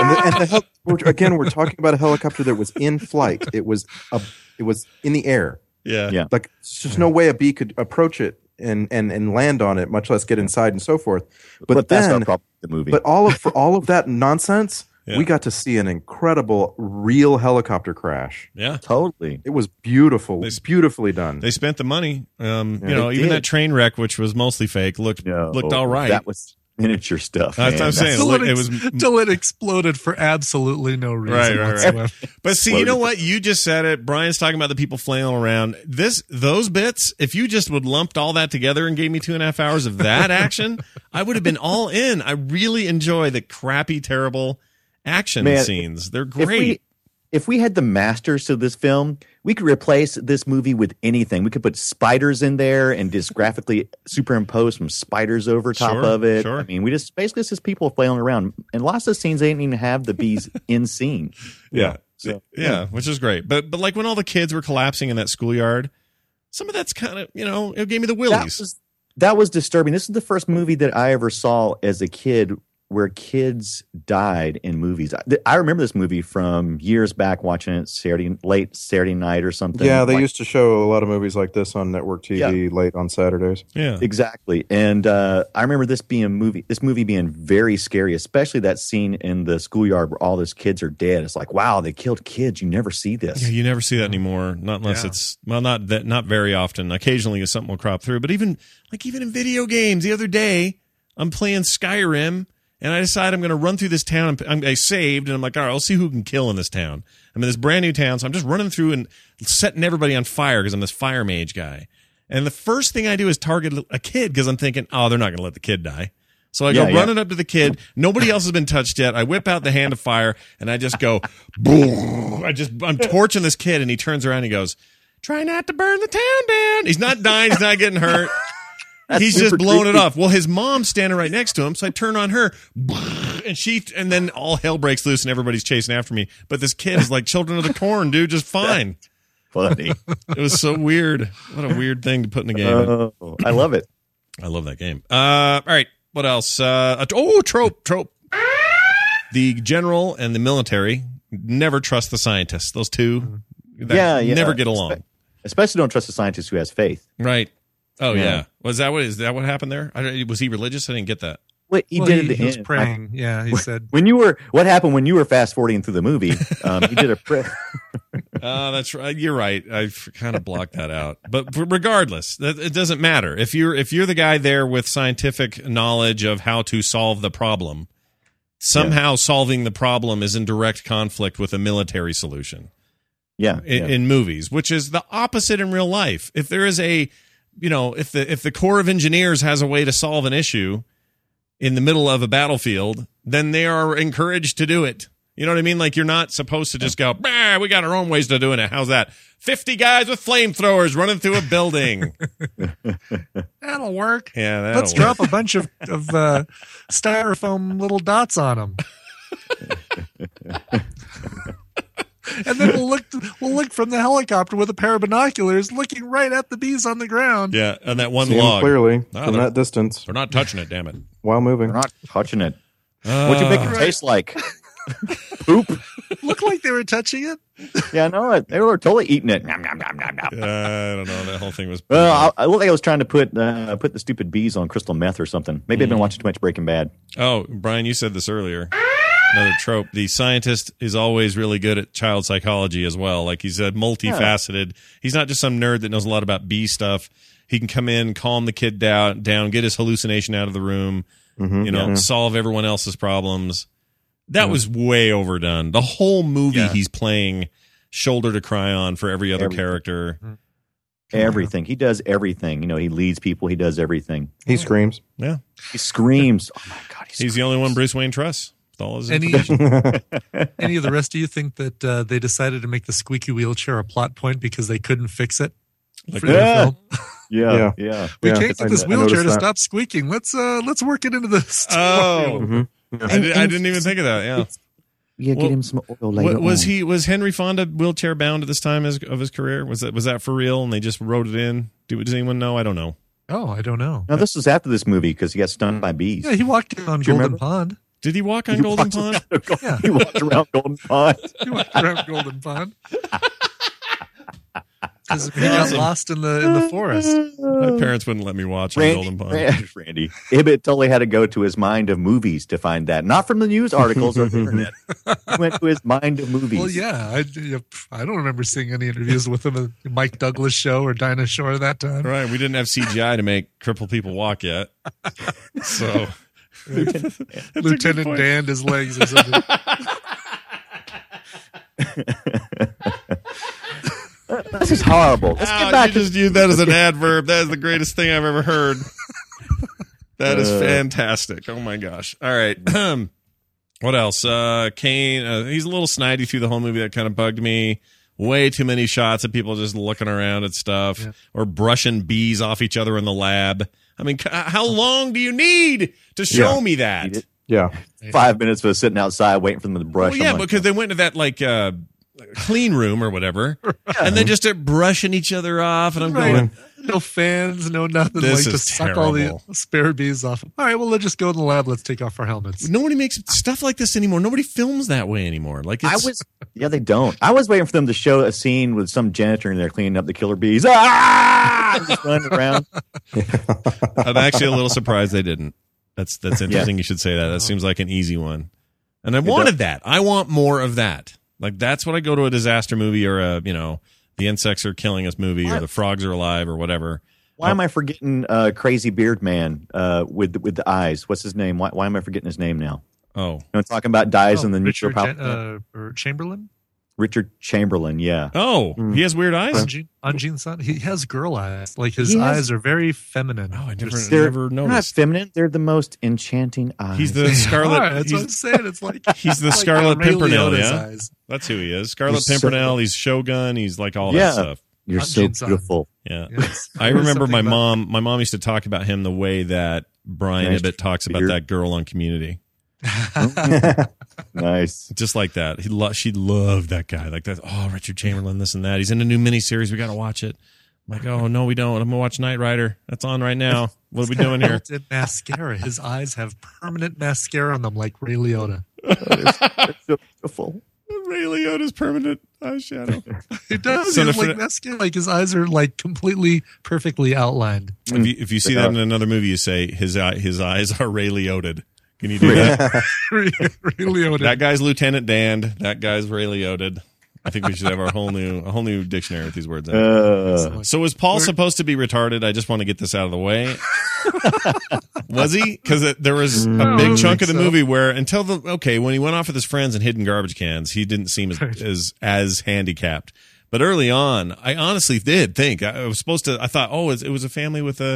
We're talking about a helicopter that was in flight. It was in the air. Yeah. Yeah. Like there's just no way a bee could approach it and land on it, much less get inside and so forth. But that's then, not problem with the movie. But for all of that nonsense, we got to see an incredible real helicopter crash. Yeah. Totally. It was beautiful. It's beautifully done. They spent the money. Even did. that train wreck, which was mostly fake, looked all right. That was miniature stuff. That's what I'm saying. It was Till it exploded for absolutely no reason Right. whatsoever. But see, you know what? You just said it. Brian's talking about the people flailing around. Those bits, if you just would lumped all that together and gave me 2.5 hours of that action, I would have been all in. I really enjoy the crappy, terrible action scenes. They're great. If we had the masters to this film, we could replace this movie with anything. We could put spiders in there and just graphically superimpose some spiders over top of it. Sure. I mean, it's just people flailing around. And lots of scenes, they didn't even have the bees in scene. Yeah. So, yeah, which is great. But like when all the kids were collapsing in that schoolyard, some of that's kind of, it gave me the willies. That was disturbing. This is the first movie that I ever saw as a kid where kids died in movies. I remember this movie from years back, watching it late Saturday night or something. Yeah, they used to show a lot of movies like this on network TV late on Saturdays. Yeah, exactly. And I remember this movie being very scary, especially that scene in the schoolyard where all those kids are dead. It's like, wow, they killed kids. You never see this. Yeah, you never see that anymore. Not unless it's not very often. Occasionally, something will crop through. But even in video games, the other day I'm playing Skyrim. And I decide I'm going to run through this town. I saved, and I'm like, all right, I'll see who can kill in this town. I'm in this brand new town, so I'm just running through and setting everybody on fire because I'm this fire mage guy. And the first thing I do is target a kid because I'm thinking, oh, they're not going to let the kid die. So I go running up to the kid. Nobody else has been touched yet. I whip out the hand of fire, and I just go, boom. I'm torching this kid, and he turns around and he goes, try not to burn the town down. He's not dying. He's not getting hurt. He's just blowing it off. Well, his mom's standing right next to him, so I turn on her, and then all hell breaks loose, and everybody's chasing after me. But this kid is like Children of the Corn, dude, just fine. Funny. It was so weird. What a weird thing to put in a game. I love it. I love that game. All right, what else? Trope. The general and the military never trust the scientists. Those two, never get along. Especially don't trust a scientist who has faith. Right. Oh yeah. Is that what happened there? Was he religious? I didn't get that. Well, he he was praying. He said. What happened when you were fast forwarding through the movie? He did a prayer. That's right. You're right. I kind of blocked that out. But regardless, it doesn't matter. If you're the guy there with scientific knowledge of how to solve the problem, somehow solving the problem is in direct conflict with a military solution. In movies, which is the opposite in real life. If there is if the Corps of Engineers has a way to solve an issue in the middle of a battlefield, then they are encouraged to do it. You know what I mean? Like, you're not supposed to just go, bah, we got our own ways of doing it. How's that? 50 guys with flamethrowers running through a building. That'll work. Yeah, that'll Let's work. drop a bunch of styrofoam little dots on them. And then we'll look from the helicopter with a pair of binoculars looking right at the bees on the ground. Yeah, and that one See 'em log. clearly Ah, from they're- that distance They're not touching it, damn it. while moving. We're not touching it. What'd you make it taste like? Poop? Looked like they were touching it. Yeah, no, they were totally eating it. Nom, nom, nom, nom, nom. I don't know. That whole thing was. Well, I looked like I was trying to put the stupid bees on crystal meth or something. Maybe I've been watching too much Breaking Bad. Oh, Brian, you said this earlier. Another trope. The scientist is always really good at child psychology as well. Like, he's a multifaceted. He's not just some nerd that knows a lot about bee stuff. He can come in, calm the kid down, get his hallucination out of the room, solve everyone else's problems. That was way overdone. The whole movie he's playing shoulder to cry on for every other character. Everything. He does everything. He leads people. He does everything. He screams. Yeah. He screams. Oh, my God. He's the only one Bruce Wayne trusts. With all his Any information. any of the rest of you think that they decided to make the squeaky wheelchair a plot point because they couldn't fix it? Like, for the film? Yeah. We Yeah, can't get this I wheelchair noticed to that. stop squeaking. Let's work it into the story. Oh. I didn't even think of that. Yeah. Yeah, get him some oil later. Was Henry Fonda wheelchair bound at this time of his career? Was that for real? And they just wrote it in? Does anyone know? I don't know. Oh, I don't know. No, this was after this movie because he got stung by bees. Yeah, he walked in on Do you Golden remember? Pond. Did he walk on Golden Pond? Yeah. He walked around Golden Pond. He walked around Golden Pond. Because he got lost in the forest. My parents wouldn't let me watch on Golden Pond. Randy Ibbett totally had to go to his mind of movies to find that, not from the news articles or the internet. He went to his mind of movies. Well, yeah, I don't remember seeing any interviews with him at the Mike Douglas show or Dinah Shore that time. Right. We didn't have CGI to make crippled people walk yet. So. Lieutenant Dan, his legs or something. This is horrible. Let's get back you just used that as an adverb. That is the greatest thing I've ever heard. That is fantastic. Oh my gosh. All right. What else? Kane, he's a little snidey through the whole movie. That kind of bugged me. Way too many shots of people just looking around at stuff or brushing bees off each other in the lab. I mean, how long do you need to show me that? Yeah. 5 minutes of sitting outside waiting for them to brush. Well, yeah, I'm like, because they went to that clean room or whatever, and they just start brushing each other off, and I'm going, No fans, no nothing. This like is to suck all the terrible. spare bees off. All right, well, let's just go in the lab. Let's take off our helmets. nobody makes stuff like this anymore. Nobody films that way anymore. Like, it's, they don't. I was waiting for them to show a scene with some janitor in there cleaning up the killer bees. Ah! Just running around. I'm actually a little surprised they didn't. That's interesting. You should say that. That seems like an easy one. And I wanted that. I want more of that. Like, that's what I go to a disaster movie or the insects are killing us movie or the frogs are alive or whatever. Why am I forgetting Crazy Beard Man with the eyes? What's his name? Why am I forgetting his name now? Oh. I'm talking about dies in the nuclear Richard power. or Chamberlain? Richard Chamberlain, yeah. Oh, he has weird eyes? Anjin San? He has girl eyes. Like, his eyes are very feminine. Oh, I never They're not noticed. feminine. They're the most enchanting eyes. He's the Scarlet. That's what I'm saying. It's like He's the like Scarlet Ray Pimpernel, Liotta's yeah? eyes. That's who he is. Scarlet You're so- Pimpernel. He's Shogun. He's like all that Yeah. stuff. You're so Anjin San. beautiful. Yeah. Yes. I remember Something my about- mom used to talk about him the way that Brian Nice Ibbett talks about beard. that girl on Community. Nice. Just like that. She loved that guy. Like that. Oh, Richard Chamberlain, this and that. He's in a new miniseries. We got to watch it. I'm like, oh, no, we don't. I'm going to watch Knight Rider. That's on right now. What are we doing here? Built-in mascara. His eyes have permanent mascara on them, like Ray Liotta. That's so beautiful. Ray Liotta's permanent eyeshadow. He does. So He has, if like it- mascara. Like, his eyes are like completely perfectly outlined. If you see that in another movie, you say his eyes are Ray Liotta'd. Can you do that? Ray Liotta. That guy's Lieutenant Dan. That guy's Ray Liotta'd. I think we should have a whole new dictionary with these words in it. So was Paul supposed to be retarded? I just want to get this out of the way. Was he? Because there was a big chunk of the movie where when he went off with his friends and hid in garbage cans, he didn't seem as handicapped. But early on, I honestly did think I thought, it was a family with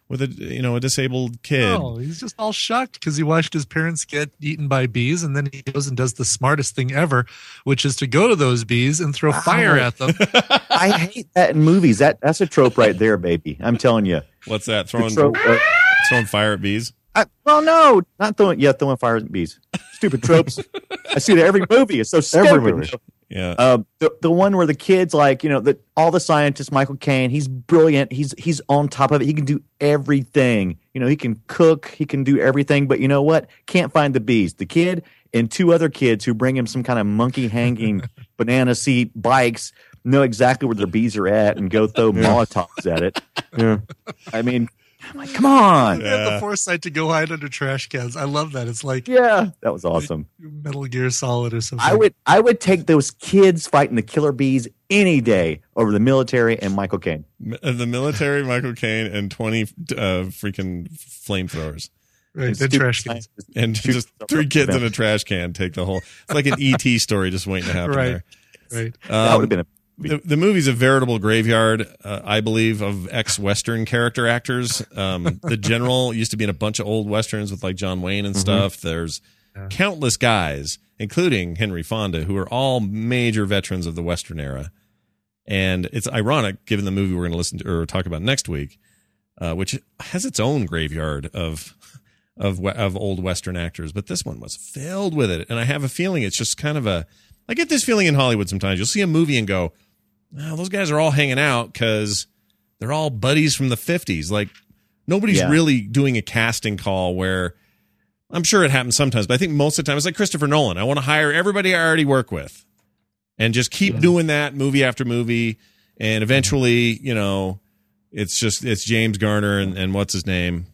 with a disabled kid. Oh, he's just all shocked because he watched his parents get eaten by bees, and then he goes and does the smartest thing ever, which is to go to those bees and throw fire at them. I hate that in movies. That's a trope right there, baby. I'm telling you. What's that? Throwing fire at bees? Well, no, not throwing fire at bees. Stupid tropes. I see it in every movie. It's so stupid. Every movie. Yeah. The one where the kids, like, all the scientists, Michael Caine, he's brilliant. He's on top of it. He can do everything. He can cook. He can do everything. But you know what? Can't find the bees. The kid and two other kids who bring him some kind of monkey hanging banana seat bikes know exactly where their bees are at and go throw Molotovs at it. Yeah. I mean, I'm like, come on. They have the foresight to go hide under trash cans. I love that. It's like Yeah, that was awesome. Metal Gear Solid or something. I would take those kids fighting the killer bees any day over the military and Michael Caine. The military, Michael Caine, and 20 freaking flamethrowers. Right, the trash cans. And just 3 kids in a trash can take the whole. It's like an ET story just waiting to happen Right. there. Right. That would have been a The movie's a veritable graveyard, I believe, of ex-Western character actors. The General used to be in a bunch of old Westerns with like John Wayne and stuff. There's countless guys, including Henry Fonda, who are all major veterans of the Western era. And it's ironic, given the movie we're going to listen to or talk about next week, which has its own graveyard of old Western actors. But this one was filled with it. And I have a feeling it's just kind of I get this feeling in Hollywood sometimes. You'll see a movie and go, oh, those guys are all hanging out because they're all buddies from the 50s. Like, nobody's really doing a casting call where I'm sure it happens sometimes, but I think most of the time it's like Christopher Nolan. I want to hire everybody I already work with and just keep doing that movie after movie. And eventually, it's James Garner and what's his name?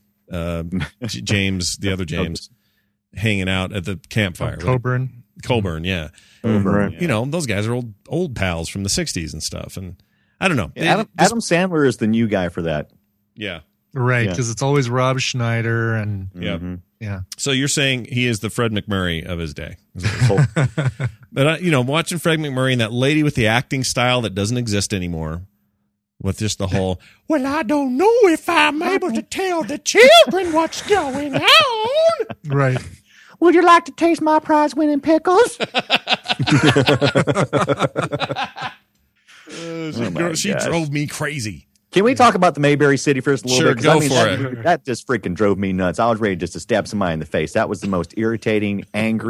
James, the other James, hanging out at the campfire. Coburn. Coburn, yeah. Right. Those guys are old pals from the 60s and stuff. And I don't know. Adam Sandler is the new guy for that. Yeah. Right, because it's always Rob Schneider and Yeah. So you're saying he is the Fred McMurray of his day. But, watching Fred McMurray and that lady with the acting style that doesn't exist anymore, with just the whole, well, I don't know if I'm able to tell the children what's going on. Right. Would you like to taste my prize-winning pickles? She drove me crazy. Can we talk about the Mayberry City first a little bit? Sure, go for it. That just freaking drove me nuts. I was ready just to stab somebody in the face. That was the most irritating,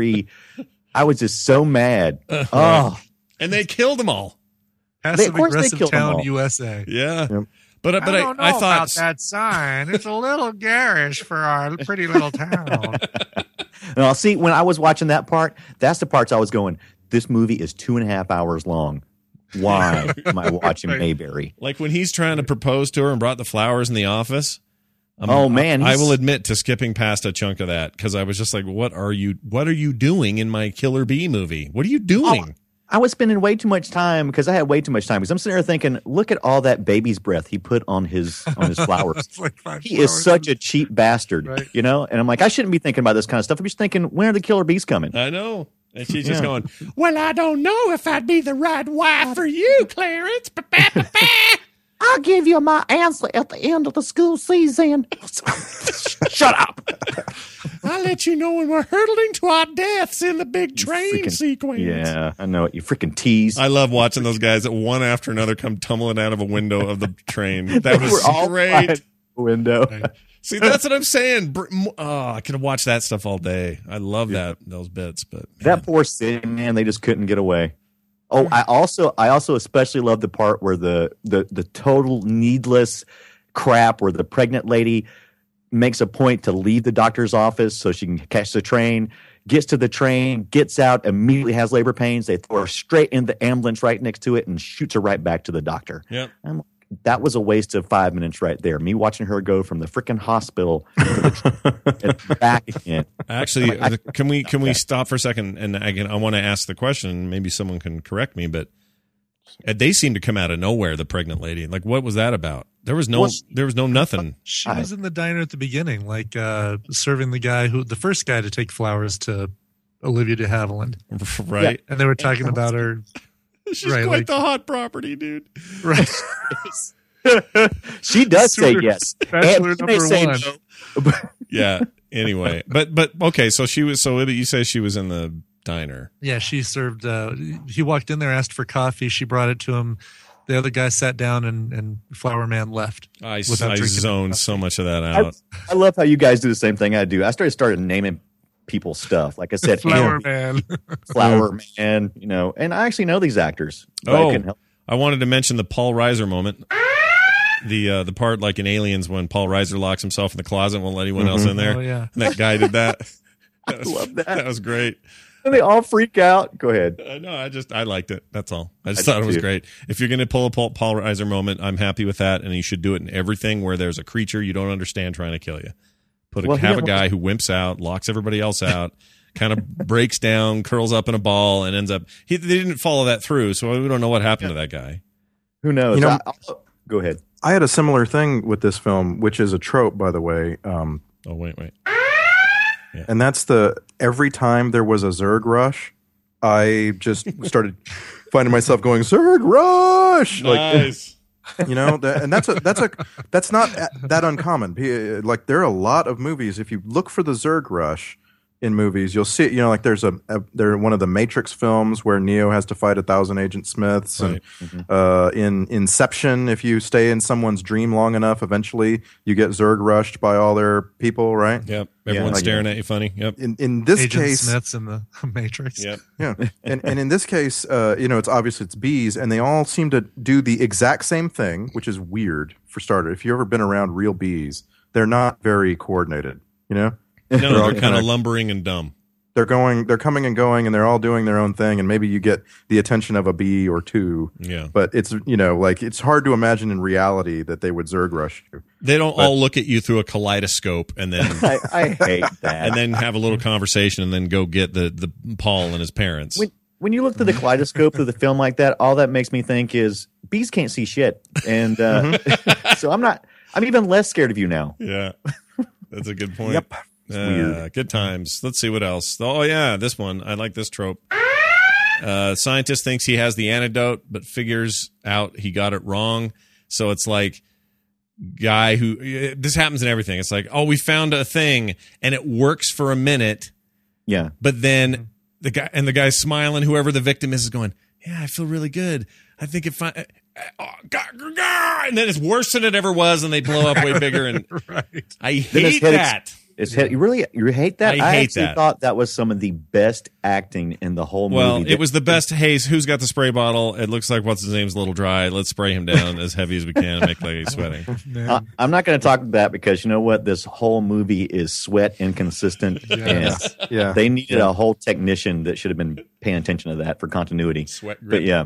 I was just so mad. Oh. And they killed them all. Passive aggressive town, USA. Yeah. Yep. But I don't know about that sign. It's a little garish for our pretty little town. Now, see, when I was watching that part, that's the parts I was going, this movie is 2.5 hours long. Why am I watching Mayberry? Like when he's trying to propose to her and brought the flowers in the office. I will admit to skipping past a chunk of that because I was just like, what are you doing in my Killer Bee movie? What are you doing? I was spending way too much time because I had way too much time. Because I'm sitting there thinking, look at all that baby's breath he put on his flowers. He is such a cheap bastard, And I'm like, I shouldn't be thinking about this kind of stuff. I'm just thinking, when are the killer bees coming? I know. And she's just going, well, I don't know if I'd be the right wife for you, Clarence. I'll give you my answer at the end of the school season. Shut up. I'll let you know when we're hurtling to our deaths in the big train sequence. Yeah, I know it. You freaking tease. I love watching those guys that one after another come tumbling out of a window of the train. That was great. Window. See, that's what I'm saying. I could have watched that stuff all day. I love those bits, but that poor city, man, they just couldn't get away. Oh, I also especially love the part where the total needless crap where the pregnant lady makes a point to leave the doctor's office so she can catch the train, gets to the train, gets out, immediately has labor pains. They throw her straight in the ambulance right next to it and shoots her right back to the doctor. Yep. That was a waste of 5 minutes right there. Me watching her go from the freaking hospital to the back again. Actually, can we stop for a second? And I want to ask the question. Maybe someone can correct me, but they seem to come out of nowhere. The pregnant lady, like, what was that about? There was no nothing. She was in the diner at the beginning, like serving the first guy to take flowers to Olivia de Havilland, right? Yeah. And they were talking about her. She's quite the hot property, dude. Right. She does say Sewer yes. Bachelor And she may number say one. no. Yeah. Anyway, but okay. So she was. So you say she was in the diner. Yeah, she served. He walked in there, asked for coffee. She brought it to him. The other guy sat down, and Flower Man left. I without drinking zoned coffee. so much of that out. I love how you guys do the same thing I do. I started naming people stuff. Like I said, Flower Andy, Man. Flower Man, and I actually know these actors. But I couldn't help. I wanted to mention the Paul Reiser moment. The part like in Aliens when Paul Reiser locks himself in the closet and won't let anyone else in there. Oh, yeah. And that guy did that. I love that. That was great. And they all freak out. Go ahead. No, I liked it. That's all. I just thought it was too. great. If you're going to pull a Paul Reiser moment, I'm happy with that. And you should do it in everything where there's a creature you don't understand trying to kill you. Have a guy who wimps out, locks everybody else out, kind of breaks down, curls up in a ball, and ends up. They didn't follow that through, so we don't know what happened to that guy. Who knows? Go ahead. I had a similar thing with this film, which is a trope, by the way. Oh, wait. And that's every time there was a Zerg rush, I just started finding myself going, Zerg rush! Nice. That's not that uncommon. Like, there are a lot of movies. If you look for the Zerg rush in movies, you'll see, like there's one of the Matrix films where Neo has to fight 1,000 Agent Smiths. Right. And in Inception, if you stay in someone's dream long enough, eventually you get Zerg rushed by all their people, right? Yep. Everyone's staring at you funny. Yep. In this Agent case, Smith's in the Matrix. Yep. yeah, and in this case, it's obvious it's bees, and they all seem to do the exact same thing, which is weird for starters. If you've ever been around real bees, they're not very coordinated. No, they're kind of lumbering and dumb. They're coming and going, and they're all doing their own thing, and maybe you get the attention of a bee or two. Yeah. But it's it's hard to imagine in reality that they would Zerg rush you. They don't all look at you through a kaleidoscope and then I hate that. and then have a little conversation and then go get the Paul and his parents. When you look through the kaleidoscope through the film like that, all that makes me think is bees can't see shit, and so I'm even less scared of you now. Yeah, that's a good point. Yep. Weird. Good times. Let's see what else. Oh yeah, this one. I like this trope. Scientist thinks he has the antidote, but figures out he got it wrong. So it's like guy who this happens in everything. It's like, oh, we found a thing and it works for a minute. Yeah. But then the guy's smiling. Whoever the victim is going, yeah, I feel really good. I think it fine. And then it's worse than it ever was, and they blow up way bigger. And Right. I hate that. You hate that? I hate actually that. thought that was some of the best acting in the whole movie. Well, it was the best. Hey, who's got the spray bottle? It looks like what's his name's a little dry. Let's spray him down as heavy as we can and make like he's sweating. I'm not going to talk about that because you know what? This whole movie is sweat inconsistent. Yes. And Yeah. they needed a whole technician that should have been paying attention to that for continuity. Sweat grip. But yeah.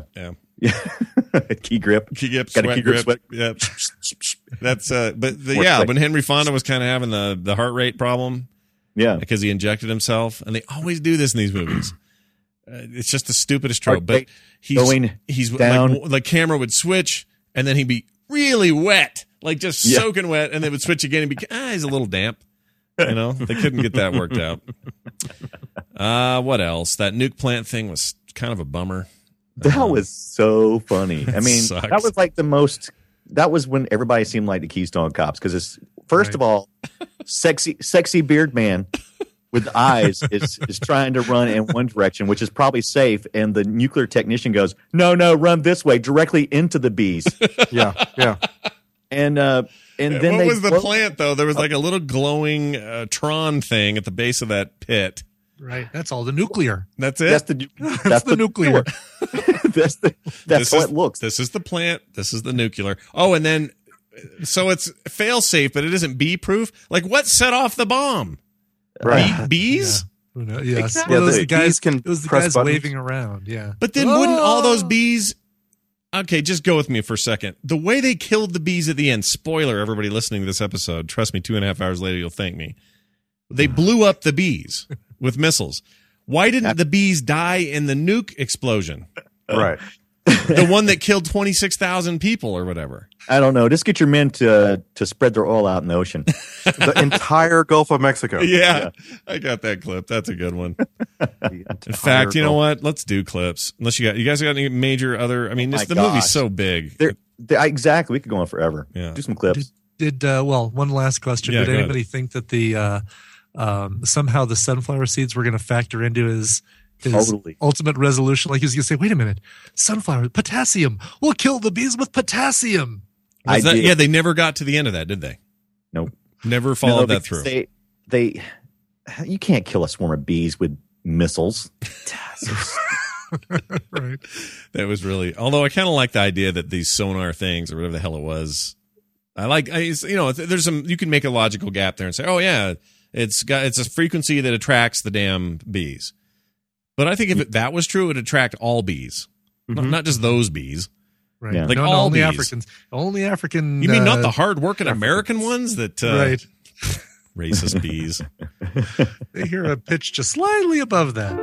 Key grip. Key grip, Got a sweat key grip, grip. sweat. Yep. That's More quick. when Henry Fonda was kind of having the heart rate problem Yeah. because he injected himself, and they always do this in these movies. It's just the stupidest trope. Heart But rate he's down. like camera would switch, and then he'd be really wet, like just Yeah. soaking wet, and they would switch again and be he's a little damp. They couldn't get that worked out. What else? That nuke plant thing was kind of a bummer. That was so funny. I mean, sucks. that was like that was when everybody seemed like the Keystone Cops because it's first of all, sexy beard man with eyes is trying to run in one direction, which is probably safe, and the nuclear technician goes, no, run this way, directly into the bees. Yeah. And then what was the plant though? There was like a little glowing Tron thing at the base of that pit. Right. That's all the nuclear. That's it. That's the nuclear. that's how it looks. This is the plant. This is the nuclear. Oh, and then so it's fail safe, but it isn't bee proof. Like what set off the bomb? Right. Bees? Who knows? Yes. Exactly. Well, it was Yeah, the the guys. bees can It was the press guys buttons. waving around. Yeah. But then wouldn't all those bees? Okay, just go with me for a second. The way they killed the bees at the end. Spoiler, everybody listening to this episode. Trust me, 2.5 hours later, you'll thank me. They blew up the bees with missiles. Why didn't the bees die in the nuke explosion? Right. The one that killed 26,000 people or whatever. I don't know. Just get your men to spread their oil out in the ocean. The entire Gulf of Mexico. Yeah, I got that clip. That's a good one. In fact, you know what? Let's do clips. Unless you guys got any major other. I mean, my the movie's gosh. so big. Exactly. We could go on forever. Yeah. Do some clips. One last question. Yeah, Did go ahead. anybody think that the somehow the sunflower seeds were going to factor into his Totally. ultimate resolution? Like he was going to say, wait a minute, sunflower, potassium. We'll kill the bees with potassium. Yeah, they never got to the end of that, did they? Nope. Never followed that because through. You can't kill a swarm of bees with missiles. Right. That was really, although I kind of like the idea that these sonar things or whatever the hell it was. There's you can make a logical gap there and say, oh yeah, it's a frequency that attracts the damn bees. But I think if that was true, it would attract all bees, not just those bees. Right. Yeah. Like no, all only bees. Africans. Only African. You mean not the hard-working American ones that right. racist bees? They hear a pitch just slightly above that.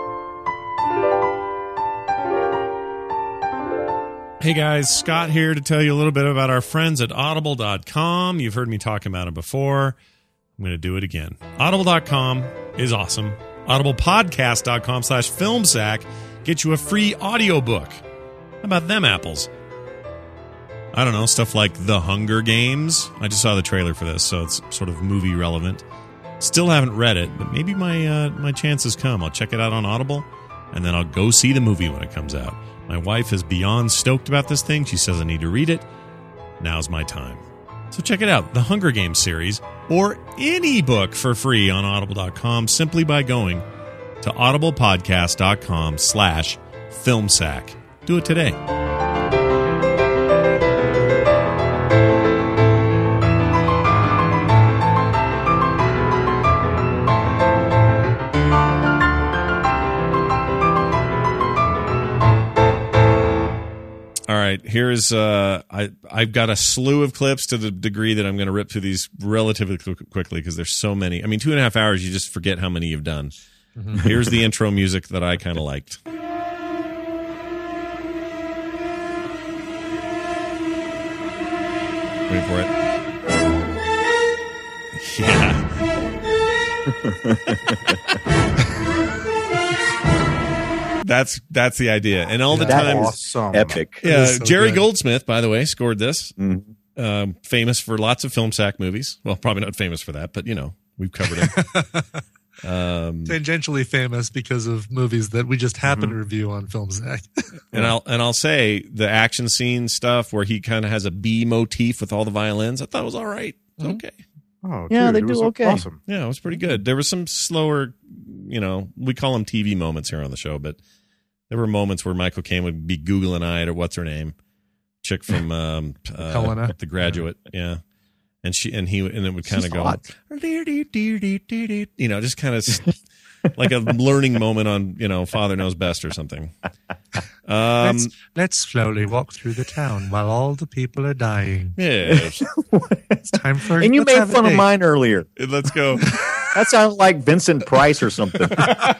Hey guys, Scott here to tell you a little bit about our friends at Audible.com. You've heard me talk about them before. I'm going to do it again. Audible.com is awesome. Audiblepodcast.com/filmsack gets you a free audiobook. How about them apples? I don't know, stuff like The Hunger Games. I just saw the trailer for this, so it's sort of movie relevant. Still haven't read it, but maybe my chances come. I'll check it out on Audible, and then I'll go see the movie when it comes out. My wife is beyond stoked about this thing. She says I need to read it. Now's my time. So check it out, the Hunger Games series, or any book for free on Audible.com simply by going to audiblepodcast.com/filmsack. Do it today. All right, here's I've got a slew of clips to the degree that I'm going to rip through these relatively quickly because there's so many. I mean, 2.5 hours, you just forget how many you've done. Here's the intro music that I kind of liked. Wait for it. Yeah. That's the idea. And all the time, awesome. Epic. yeah, so Jerry good. Goldsmith, by the way, scored this. Mhm. Famous for lots of film sack movies. Well, probably not famous for that, but we've covered it. Tangentially famous because of movies that we just happen to review on FilmSack. And I'll say the action scene stuff where he kind of has a B motif with all the violins. I thought it was all right. It's okay. Oh, Yeah, dude, they it do was okay. Awesome. Yeah, it was pretty good. There was some slower, we call them TV moments here on the show, but there were moments where Michael Caine would be Googling eyed or what's her name, chick from Helena. The Graduate, yeah. And it would kind of go, hot. just kind of like a learning moment on Father Knows Best or something. Let's slowly walk through the town while all the people are dying. Yes, It's time for. And you let's made have a fun of date. mine earlier. let's go. That sounds like Vincent Price or something.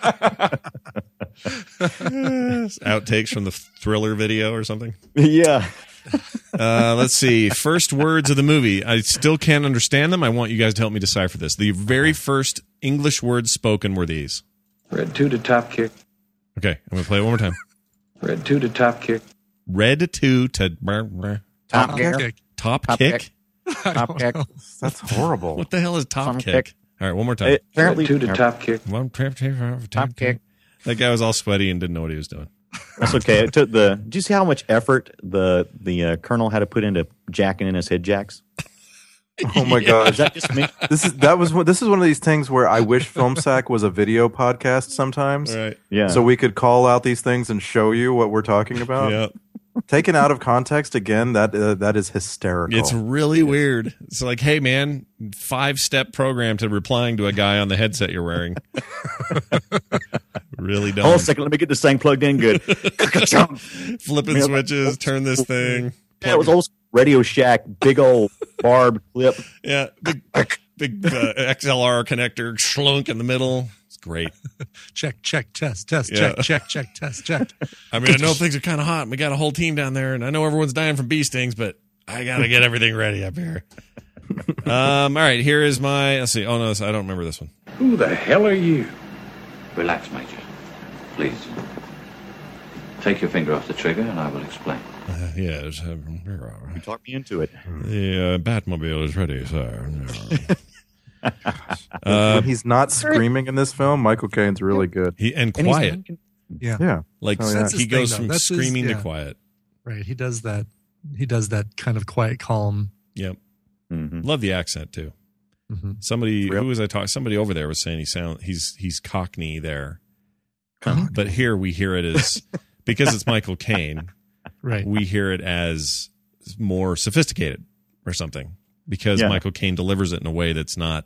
Outtakes from the Thriller video or something. Yeah. Let's see. First words of the movie. I still can't understand them. I want you guys to help me decipher this. The very first English words spoken were these. Red 2 to top kick. Okay, I'm going to play it one more time. Red 2 to top kick. Red 2 to Top Kick. kick. top Top kick. kick. Top kick. That's horrible. What the hell is top Some kick? kick. All right, one more time. Apparently, Red 2 to top kick. Top kick. That guy was all sweaty and didn't know what he was doing. That's okay. It took did you see how much effort the colonel had to put into jacking in his head jacks? Oh my gosh. Is that just me? This is one of these things where I wish FilmSack was a video podcast sometimes. All right. Yeah. So we could call out these things and show you what we're talking about. Yeah. Taken out of context again, that is hysterical. It's really weird. It's like, hey, man, 5-step program to replying to a guy on the headset you're wearing. Really dumb. Hold on a second. Let me get this thing plugged in good. Flipping switches, turn this thing. Yeah, it was old Radio Shack, big old barbed clip. Yeah, big XLR connector, schlunk in the middle. It's great. Check, test, Yeah. check, test. I mean, I know things are kind of hot. And we got a whole team down there, and I know everyone's dying from bee stings, but I got to get everything ready up here. All right, here is my. Let's see. Oh no, I don't remember this one. Who the hell are you? Relax, Major. Please. Take your finger off the trigger and I will explain. Yes. You talked me into it. The Batmobile is ready, sir. When he's not screaming in this film, Michael Caine's really good. And quiet. Yeah. Yeah. Like Oh, yeah. That's his he goes thing, from though. That's his- screaming to yeah. quiet. Right. He does that. He does that kind of quiet, calm. Yep. Mhm. Love the accent too. Mm-hmm. Somebody Real. who was I talking? Somebody over there was saying he's Cockney there, Cockney. but here we hear it as because it's Michael Caine. Right. We hear it as more sophisticated or something because Yeah. Michael Caine delivers it in a way that's not,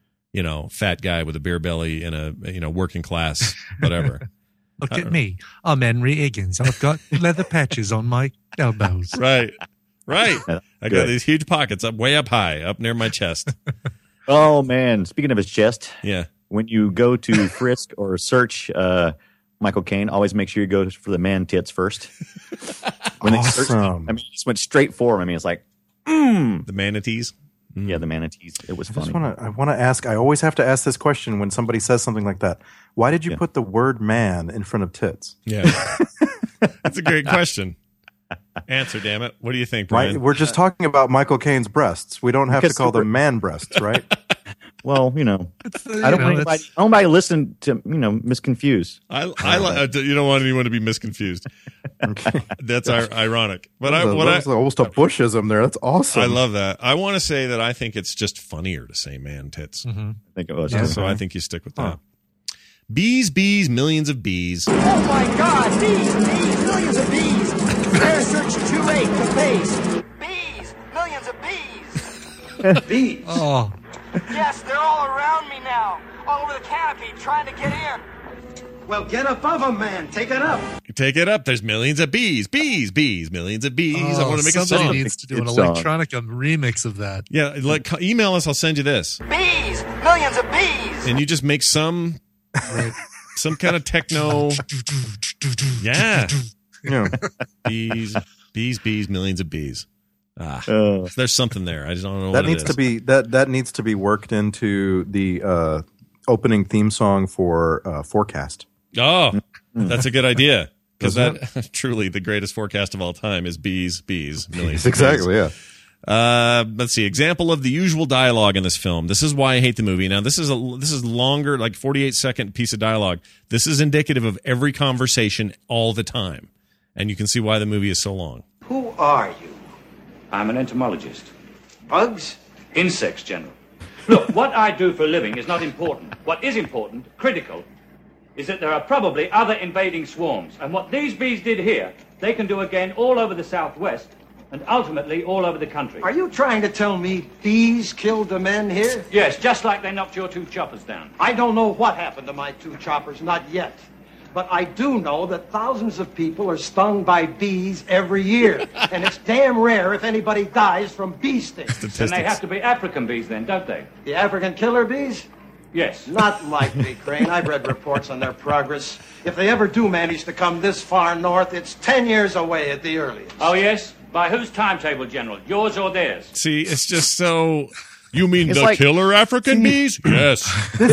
fat guy with a beer belly and a working class whatever. Look at me. I'm Henry Higgins. I've got leather patches on my elbows. Right. I got Good. these huge pockets way up high, up near my chest. Oh, man. Speaking of his chest, Yeah. when you go to frisk or search Michael Caine, always make sure you go for the man tits first. When they searched him, Awesome. I mean, he just went straight for him. I mean, it's like, The manatees. yeah, the manatees. It was funny. I want to ask. I always have to ask this question when somebody says something like that. Why did you put the word "man" in front of tits? Yeah. That's a great question. Answer, damn it. What do you think, Right? Brian? We're just talking about Michael Caine's breasts. We don't have to Because call they were- them man breasts, right? Well, I don't want anybody to listen to, misconfuse. I you don't want anyone to be misconfused. Okay. That's ironic. But That was almost a Bushism there. That's awesome. I love that. I want to say that I think it's just funnier to say man tits. Mm-hmm. I think it was. So, so I think you stick with that. Bees, millions of bees. Oh my God! Bees, millions of bees. Air search 28 to base. Bees, millions of bees. Bees. Oh, Yes, they're all around me now, all over the canopy, trying to get in. Well, get above them, man. Take it up. Take it up. There's millions of bees. Bees, millions of bees. I want to make a somebody song. needs to do an Good song. electronica remix of that. Yeah, email us. I'll send you this. Bees, millions of bees. And you just make some kind of techno. Yeah. Yeah. Bees, millions of bees. There's something there. I just don't know That what needs it to is. be that needs to be worked into the opening theme song for Forecast. Oh, that's a good idea. Because that truly the greatest forecast of all time is bees, millions. Exactly. Yeah. Let's see. Example of the usual dialogue in this film. This is why I hate the movie. Now, this is longer, like 48-second piece of dialogue. This is indicative of every conversation all the time, and you can see why the movie is so long. Who are you? I'm an entomologist. Bugs? Insects, General. Look, what I do for a living is not important. What is important, critical, is that there are probably other invading swarms. And what these bees did here, they can do again all over the Southwest and ultimately all over the country. Are you trying to tell me bees killed the men here? Yes, just like they knocked your two choppers down. I don't know what happened to my two choppers, not yet. But I do know that thousands of people are stung by bees every year. And it's damn rare if anybody dies from bee stings. And they have to be African bees then, don't they? The African killer bees? Yes. Not likely, Crane. I've read reports on their progress. If they ever do manage to come this far north, it's 10 years away at the earliest. Oh, yes? By whose timetable, General? Yours or theirs? See, it's just so. You mean It's the like- killer African bees? Yes.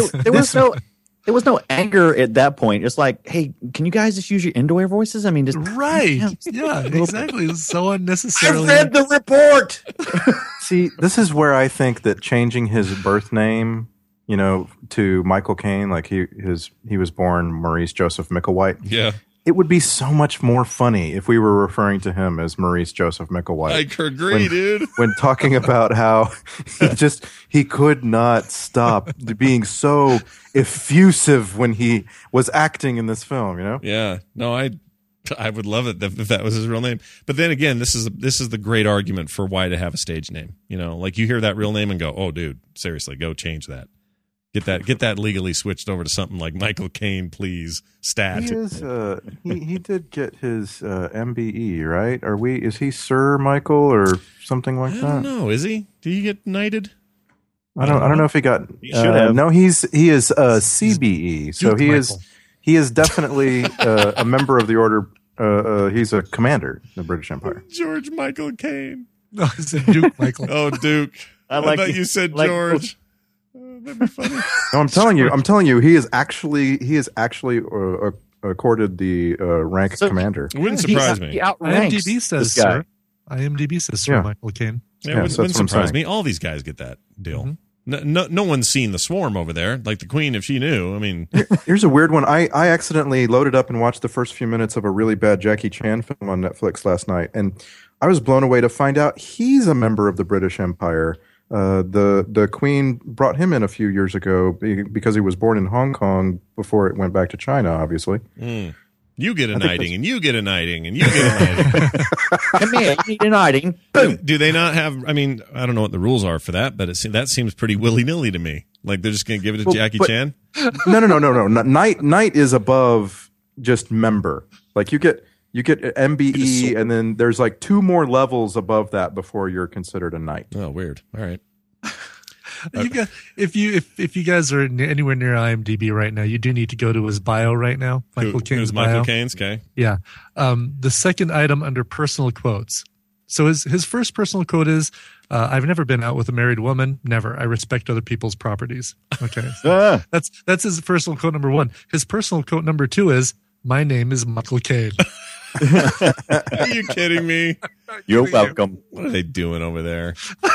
There was no anger at that point. It's like, hey, can you guys just use your indoor voices? I mean, just Right. Yeah, exactly. It was so unnecessarily. the report. See, this is where I think that changing his birth name, to Michael Caine, like he was born Maurice Joseph Micklewhite. Yeah. It would be so much more funny if we were referring to him as Maurice Joseph Micklewhite. I agree, dude. When talking about how he could not stop being so effusive when he was acting in this film, Yeah. No, I would love it if that was his real name. But then again, this is the great argument for why to have a stage name. Like you hear that real name and go, "Oh, dude, seriously, go change that. Get that legally switched over to something like Michael Caine, please." Stat. He is. He did get his MBE, right? Is he Sir Michael or something like I that? don't know. Is he? Did he get knighted? I don't know if he got. He should have. No, he is CBE. So Duke Michael. he is definitely a member of the order. He's a commander in the British Empire. George Michael Caine. No, I said Duke Michael. Oh, Duke. I like thought it. you said Like- George. That'd be funny. No, I'm telling you, he is actually accorded the rank of commander. It wouldn't surprise me. He outranks IMDb says, this guy. sir. IMDb says, Sir Yeah. Michael Caine. Yeah, Yeah, it wouldn't, so that's wouldn't what I'm surprise saying. me. All these guys get that deal. No one's seen the swarm over there. Like the Queen, if she knew. I mean, Here's a weird one. I accidentally loaded up and watched the first few minutes of a really bad Jackie Chan film on Netflix last night, and I was blown away to find out he's a member of the British Empire. The Queen brought him in a few years ago because he was born in Hong Kong before it went back to China, obviously. you get a knighting, and you get a knighting, and you get a knighting. Come here, you need a knighting. Boom. Do they not have? I mean, I don't know what the rules are for that, but that seems pretty willy nilly to me. Like they're just going to give it to Jackie Chan. No. Knight is above just member. Like you get MBE, and then there's like 2 more levels above that before you're considered a knight. Oh, weird. All right. You got, if you guys are anywhere near IMDb right now, you do need to go to his bio right now. Michael Caine's bio. Michael Caine's? Okay. Yeah. The second item under personal quotes. So his first personal quote is, I've never been out with a married woman. Never. I respect other people's properties. Okay. So that's his personal quote number 1. His personal quote number 2 is, my name is Michael Caine. Are you kidding me? You're welcome. What are they doing over there?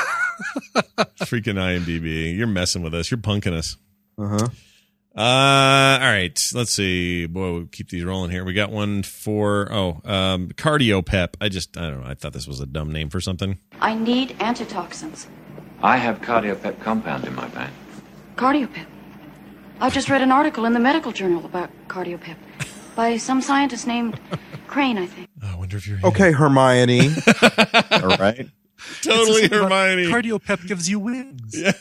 Freaking IMDb. You're messing with us. You're punking us. Uh-huh. All right. Let's see. Boy, we'll keep these rolling here. We got one for Cardio Pep. I don't know. I thought this was a dumb name for something. I need antitoxins. I have Cardiopep compound in my bag. Cardiopep. I just read an article in the medical journal about Cardiopep by some scientist named Crane, I think. I wonder if you're Okay, Hermione. All right. Totally Hermione. Cardiopep gives you wings. Yeah.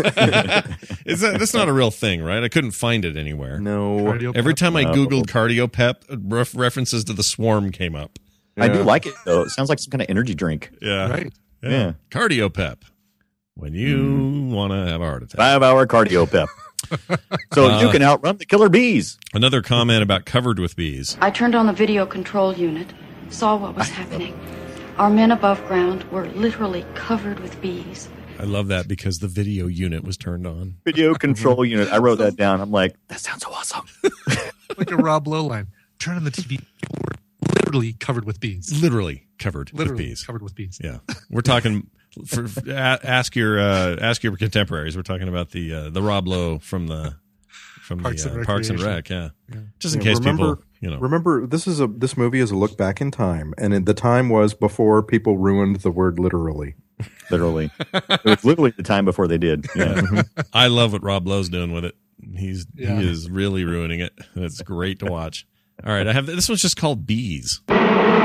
That's not a real thing, right? I couldn't find it anywhere. No. Cardiopep? Every time I Googled Cardio Pep, references to the swarm came up. I do like it, though. It sounds like some kind of energy drink. Yeah. Right. Yeah. Cardio Pep. When you want to have a heart attack. 5-hour cardio pep. So you can outrun the killer bees. Another comment about covered with bees. I turned on the video control unit, saw what was happening. Our men above ground were literally covered with bees. I love that because the video unit was turned on. Video control unit. I wrote that down. I'm like, that sounds so awesome. Like a Rob Lowe line. Turn on the TV. We're literally covered with bees. Literally covered with bees. Covered with bees. Yeah. We're talking ask your contemporaries. We're talking about the Rob Lowe from Parks and Parks and Rec, Recreation. yeah. Just in case people, Remember, this movie is a look back in time, and the time was before people ruined the word literally. Literally. It was literally the time before they did. Yeah. I love what Rob Lowe's doing with it. He is really ruining it. And it's great to watch. All right, I have this one's just called Bees. Oh,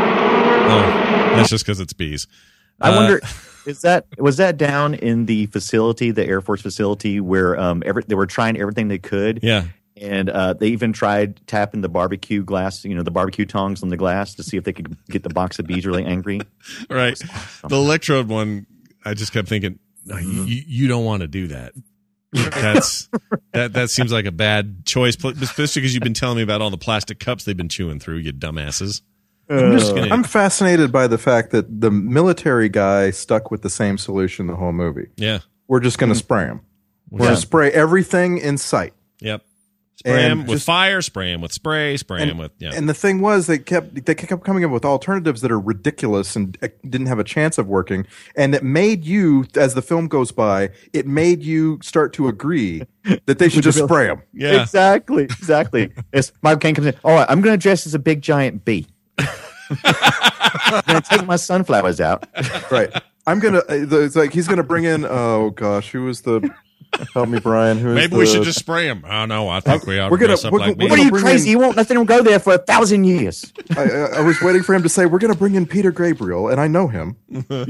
that's just because it's bees. I wonder, was that down in the facility, the Air Force facility, where they were trying everything they could? Yeah. And they even tried tapping the barbecue glass, the barbecue tongs on the glass to see if they could get the box of bees really angry. Right. The electrode one, I just kept thinking, no, you don't want to do that. That seems like a bad choice, especially because you've been telling me about all the plastic cups they've been chewing through, you dumbasses. I'm fascinated by the fact that the military guy stuck with the same solution the whole movie. Yeah. We're just going to spray them. We're going to spray everything in sight. Yep. Spray them with fire, spray them with spray, spray them with, yeah. And the thing was, they kept coming up with alternatives that are ridiculous and didn't have a chance of working. And it made you, as the film goes by, it made you start to agree that they should just spray them. Yeah. Exactly. Michael Caine comes in. All right, I'm going to dress as a big giant bee. I'm going to take my sunflowers out. Right. I'm going to, it's like he's going to bring in, oh gosh, who was the... Help me, Brian. Maybe we should just spray them. Oh, no, I think we ought to dress up like bees. What are you, crazy? You won't let them go there for 1,000 years. I was waiting for him to say, we're going to bring in Peter Gabriel, and I know him. Oh,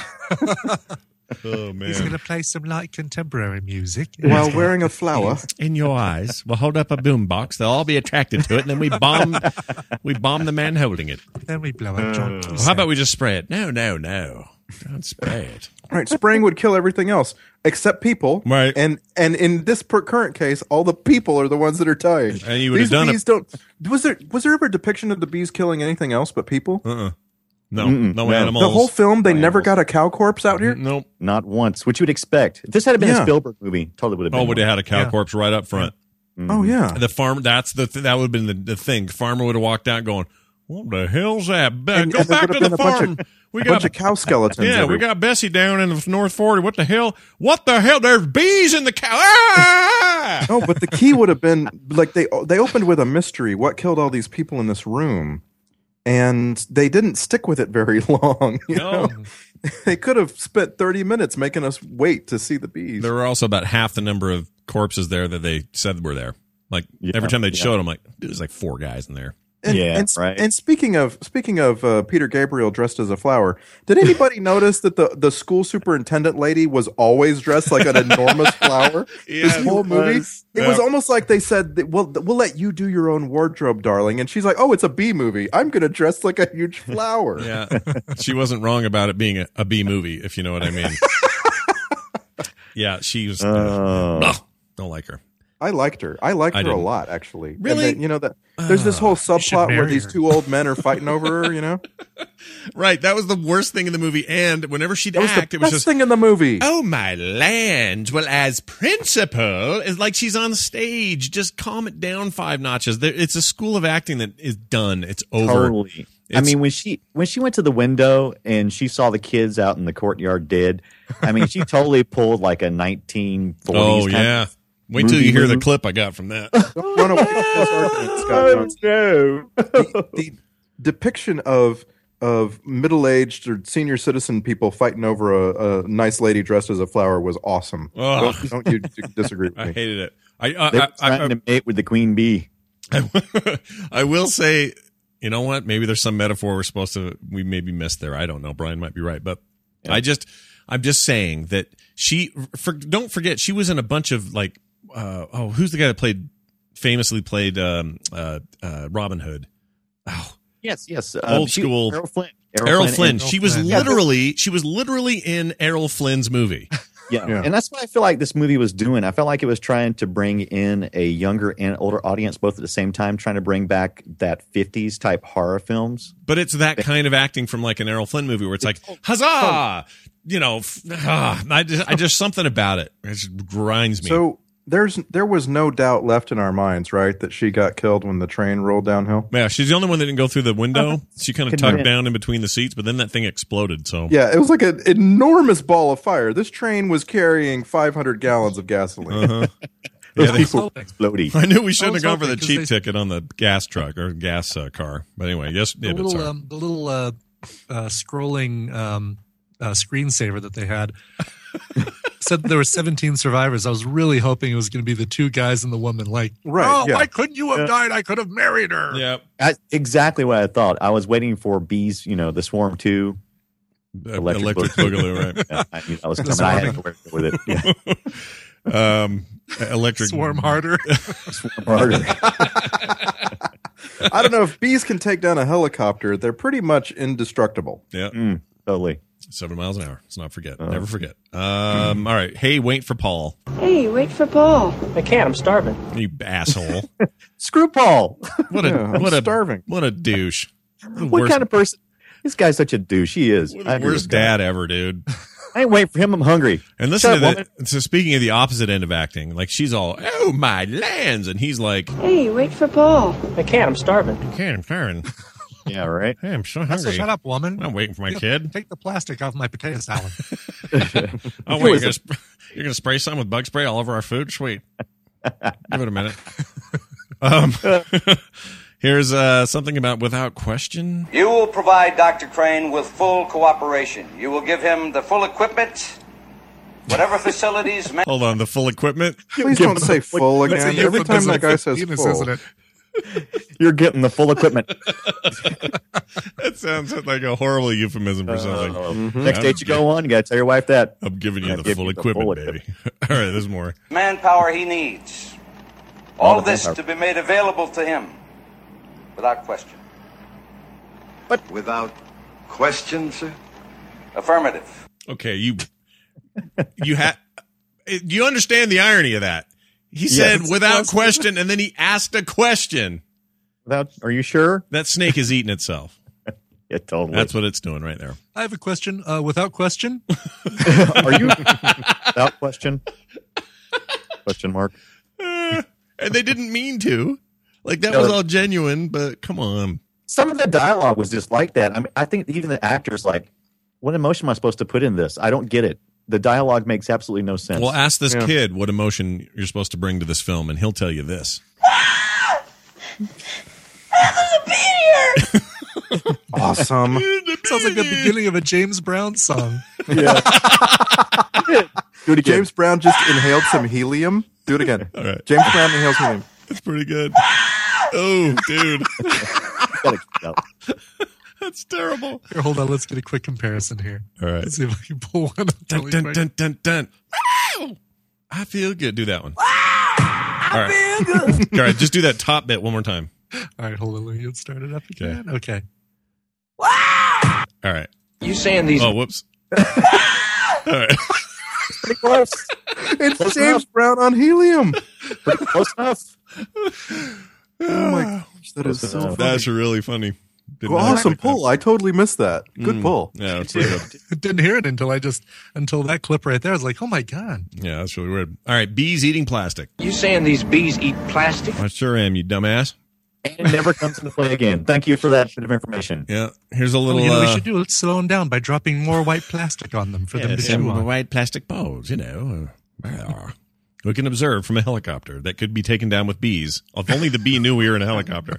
man. He's going to play some light contemporary music. While wearing a flower. In your eyes. We'll hold up a boombox. They'll all be attracted to it, and then we bomb the man holding it. Then we blow up John Cusack. Well, how about we just spray it? No. Don't spray it. All right, spraying would kill everything else except people. Right. And in this current case, all the people are the ones that are dying. And you would have done it. Was there ever a depiction of the bees killing anything else but people? No animals. The whole film, they never got a cow corpse out here? Nope. Not once, which you would expect. If this had been a Spielberg movie, totally would have been. Would have had a cow corpse right up front. Oh yeah. The farm. That's that would have been the thing. Farmer would have walked out going, "What the hell's that? Go And there back would to have the been farm. a bunch of cow skeletons. Yeah, we everywhere. got Bessie down in the North 40. What the hell? What the hell? There's bees in the cow. Ah! No, but the key would have been like they opened with a mystery. What killed all these people in this room? And they didn't stick with it very long. You know? They could have spent 30 minutes making us wait to see the bees. There were also about half the number of corpses there that they said were there. Like every time they'd show it, I'm like, dude, there's like 4 guys in there. And speaking of Peter Gabriel dressed as a flower, did anybody notice that the school superintendent lady was always dressed like an enormous flower? This whole movie, it was almost like they said, we'll let you do your own wardrobe, darling. And she's like, oh, it's a B movie. I'm going to dress like a huge flower. Yeah, she wasn't wrong about it being a B movie, if you know what I mean. Yeah, she was. Don't like her. I liked her. I liked her a didn't. lot, actually. Really? And then, that there's this whole subplot where marry these her. 2 old men are fighting over her. You know, Right, that was the worst thing in the movie. And whenever she'd that was act, the it was best just, thing in the movie. oh my land. Well, as principal, it's like she's on stage. Just calm it down 5 notches. It's a school of acting that is done. It's over. Totally. I mean, when she went to the window and she saw the kids out in the courtyard dead, I mean, she totally pulled like a 1940s. Oh kind yeah. of Wait till you movie hear the move. clip I got from that. Don't run away from this argument, Scott Johnson. The depiction of middle-aged or senior citizen people fighting over a nice lady dressed as a flower was awesome. Oh. Don't you disagree with I me? hated it. They were trying to mate with the queen bee. I will say, you know what? Maybe there's some metaphor we maybe missed there. I don't know. Brian might be right, but I'm just saying that don't forget she was in a bunch of like, who's the guy that famously played Robin Hood? Oh, Yes. old school. Errol Flynn. Errol Flynn. She was Flynn. literally in Errol Flynn's movie. Yeah. And that's what I feel like this movie was doing. I felt like it was trying to bring in a younger and older audience both at the same time, trying to bring back that 50s type horror films. But it's that kind of acting from like an Errol Flynn movie where it's like, huzzah! You know, I just something about it. It just grinds me. So there was no doubt left in our minds, right, that she got killed when the train rolled downhill. Yeah, she's the only one that didn't go through the window. She kind of Couldn't tucked have. down in between the seats, but then that thing exploded. So Yeah, it was like an enormous ball of fire. This train was carrying 500 gallons of gasoline. yeah, Exploding. I knew we shouldn't was have gone for the hoping, 'cause cheap they- ticket on the gas truck or gas car. But anyway, yes, The yeah, but sorry. little scrolling screensaver that they had said there were 17 survivors. I was really hoping it was going to be the 2 guys and the woman. Like, Right, oh, yeah. why couldn't you have died? I could have married her. Yeah, That's exactly what I thought. I was waiting for bees, the Swarm 2. electric boogaloo, right? Yeah, I knew that was coming. I had to work with it. Yeah. Electric Swarm harder. Harder. I don't know if bees can take down a helicopter. They're pretty much indestructible. Yeah, Totally. 7 miles an hour. Let's not forget. Never forget. All right. Hey, wait for Paul. Hey, wait for Paul. I can't. I'm starving. You asshole. Screw Paul. What a Yeah, I'm what a starving. What a douche. The What worst, kind of person? This guy's such a douche. He is. the I agree worst with that. dad ever, dude. I ain't waiting for him. I'm hungry. And listen Shut to up, that. woman. So speaking of the opposite end of acting, like she's all, oh my lands, and he's like, Hey, wait for Paul. I can't. I'm starving. okay, I'm Karen. Yeah, right. Hey, I'm so So hungry. shut up, woman. I'm waiting for my kid. Take the plastic off my potato salad. Oh wait, you're gonna spray some with bug spray all over our food? Sweet. Give it a minute. Here's something about without question. You will provide Dr. Crane with full cooperation. You will give him the full equipment, whatever facilities. Hold on, the full equipment. Please don't say full That's a again. Every time euphemism that guy for says penis, full. isn't it? You're getting the full equipment. That sounds like a horrible euphemism for something. Next date you go on, you got to tell your wife that. I'm giving you I'll the give full you the equipment, full baby. All right, there's more. Manpower he needs. All of this to be made available to him without question. But without question, sir? Affirmative. Okay, you had. Do you understand the irony of that? He said without question, and then he asked a question. Are you sure? That snake is eating itself. Yeah, totally. That's what it's doing right there. I have a question. Without question? Are you without question? Question mark. And they didn't mean to. Like, that was all genuine, but come on. Some of the dialogue was just like that. I mean, I think even the actors, like, what emotion am I supposed to put in this? I don't get it. The dialogue makes absolutely no sense. Well, ask this kid what emotion you're supposed to bring to this film, and he'll tell you this. Awesome. Sounds like the beginning of a James Brown song. Yeah. Do it again. James Brown just inhaled some helium. Do it again. All right. James Brown inhales helium. That's pretty good. Oh, dude. That's terrible. Here, hold on. Let's get a quick comparison here. All right. Let's see if I can pull one up. Dun, dun, dun, dun, dun. I feel good. Do that one. I feel good. All right. Just do that top bit one more time. All right. Hold on. Let me start it up again. Okay. All right. You saying these? Oh, whoops. All right. Pretty close. It's James Brown on helium. Pretty close enough. Oh my gosh, that is so funny. That's really funny. Awesome pull. I totally missed that. Good pull. Yeah, it's pretty good. Didn't hear it until that clip right there. I was like, oh my God. Yeah, that's really weird. All right, bees eating plastic. You saying these bees eat plastic? I sure am, you dumbass. And it never comes into play again. Thank you for that bit of information. Yeah, here's a little. we should do. Let's slow them down by dropping more white plastic on them for them to chew on. White plastic balls, We can observe from a helicopter that could be taken down with bees. If only the bee knew we were in a helicopter.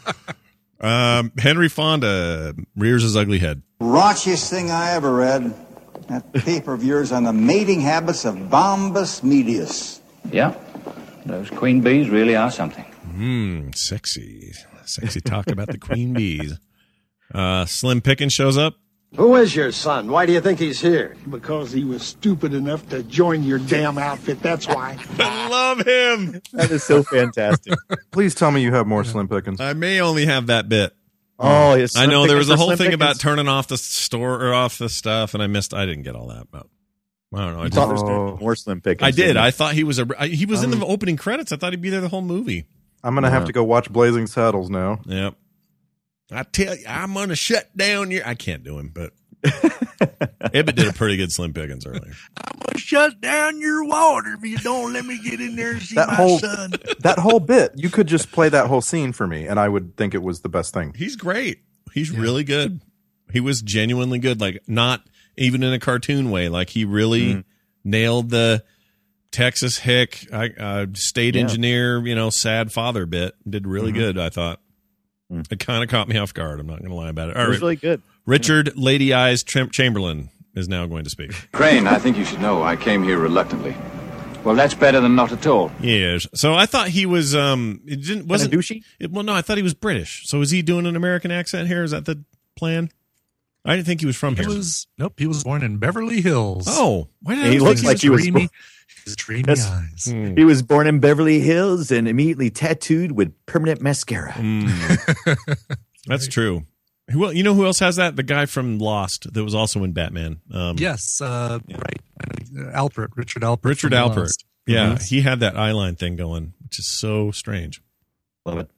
Henry Fonda rears his ugly head. Raunchiest thing I ever read. That paper of yours on the mating habits of Bombus medius. Yeah, those queen bees really are something. Sexy talk about the queen bees. Slim Pickens shows up. Who is your son? Why do you think he's here? Because he was stupid enough to join your damn outfit, that's why. I love him. That is so fantastic. Please tell me you have more Slim Pickens. I may only have that bit. Oh, yes. I know there was a whole thing about turning off the store or off the stuff, and I didn't get all that. But I don't know. I thought there was more Slim Pickens. I did. I thought he was in the opening credits. I thought he'd be there the whole movie. I'm gonna have to go watch Blazing Saddles now. Yep. I tell you, I'm gonna shut down your. I can't do him, but Ibbott did a pretty good Slim Pickens earlier. I'm gonna shut down your water if you don't let me get in there and see my son. That whole bit, you could just play that whole scene for me, and I would think it was the best thing. He's great. He's really good. He was genuinely good. Like, not even in a cartoon way. Like, he really nailed the Texas hick, state engineer, sad father bit. Did really good, I thought. It kind of caught me off guard. I'm not going to lie about it. It was really good. Richard Lady Eyes Chamberlain is now going to speak. Crane, I think you should know I came here reluctantly. Well, that's better than not at all. Yes. So I thought he was wasn't douchey? Well, no, I thought he was British. So is he doing an American accent here? Is that the plan? I didn't think he was from here. Nope, he was born in Beverly Hills. Oh, why did he look like he was dreamy? His dreamy eyes. He was born in Beverly Hills and immediately tattooed with permanent mascara. That's true. Well, you know who else has that? The guy from Lost that was also in Batman. Yes, right. Richard Alpert. Richard Alpert. Lost. Yeah, he had that eyeline thing going, which is so strange. Love it.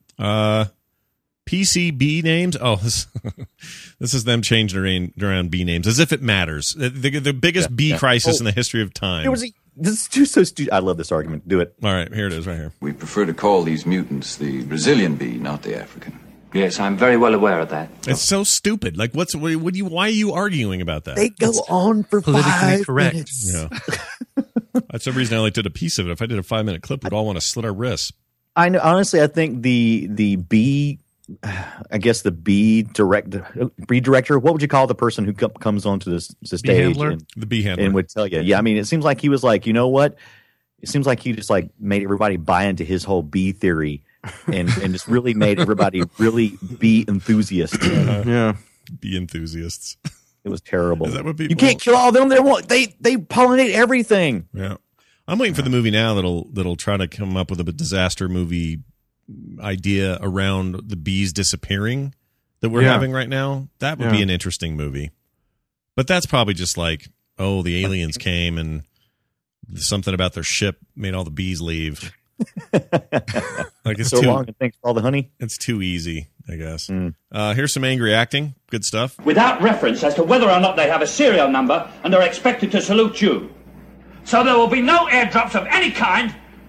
PCB names. Oh, this is them changing around B names as if it matters. The biggest B crisis in the history of time. This is so stupid. I love this argument. Do it. All right, here it is, right here. We prefer to call these mutants the Brazilian bee, not the African. Yes, I'm very well aware of that. It's so stupid. Like, why are you arguing about that? They go on for politically 5 correct. minutes. Yeah. That's the reason I only did a piece of it. If I did a 5-minute clip, we'd all want to slit our wrists. I know. Honestly, I think the B, I guess the B director. What would you call the person who comes onto the stage? The B handler. And would tell you. Yeah, I mean, it seems like he was like, you know what? It seems like he just like made everybody buy into his whole B theory, and just really made everybody really be enthusiasts. Yeah, be enthusiasts. It was terrible. Is that what people? You can't kill all of them. They pollinate everything. Yeah, I'm waiting for the movie now that'll try to come up with a disaster movie idea around the bees disappearing that we're having right now. That would be an interesting movie. But that's probably just like, oh, the aliens came and something about their ship made all the bees leave. Like, it's so too long, and thanks for all the honey. It's too easy, I guess. Here's some angry acting. Good stuff. Without reference as to whether or not they have a serial number and are expected to salute you. So there will be no airdrops of any kind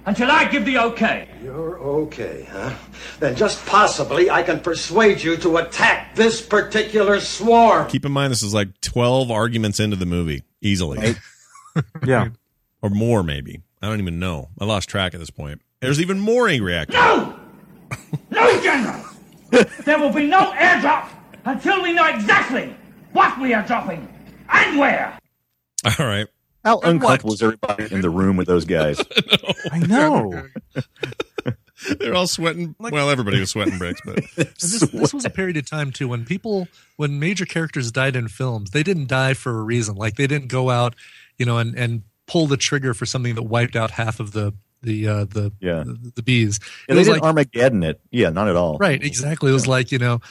until I give the okay. You're okay, huh? Then just possibly I can persuade you to attack this particular swarm. Keep in mind, this is like 12 arguments into the movie, easily. Right. Yeah. Or more, maybe. I don't even know. I lost track at this point. There's even more angry actors. No! No, General! There will be no airdrop until we know exactly what we are dropping and where. All right. How uncomfortable is everybody in the room with those guys? I know. They're all sweating. Well, everybody was sweating bricks, but this was a period of time too when major characters died in films, they didn't die for a reason. Like they didn't go out, and pull the trigger for something that wiped out half of the bees. And they didn't Armageddon it. Yeah, not at all. Right, exactly. It was like,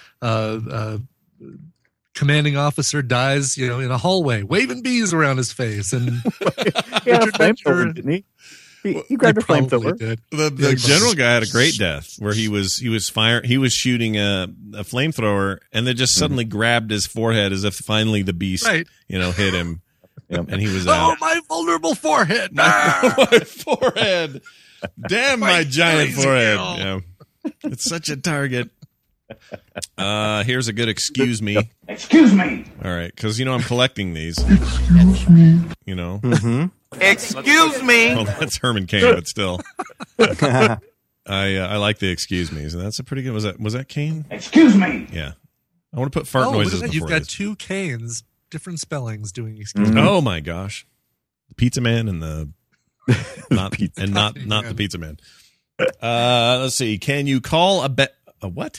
commanding officer dies, in a hallway, waving bees around his face, and he had a flamethrower, didn't he? He grabbed a flamethrower. The general guy had a great death where he was shooting a flamethrower, and they just suddenly grabbed his forehead as if finally the beast, hit him. Yep. And he was out. Oh, my vulnerable forehead! My forehead! Damn my giant forehead! Yeah. It's such a target. Here's a good excuse me. Excuse me. All right, because I'm collecting these. Excuse me. Mm-hmm. Excuse me. Well, that's Herman Cain, but still. I like the excuse me's, and that's a pretty good. Was that Cain? Excuse me. Yeah. I want to put fart noises before you've got these. two Cains, different spellings doing excuse me. Oh my gosh. The Pizza Man and the not the Pizza Man. Let's see. Can you call a what?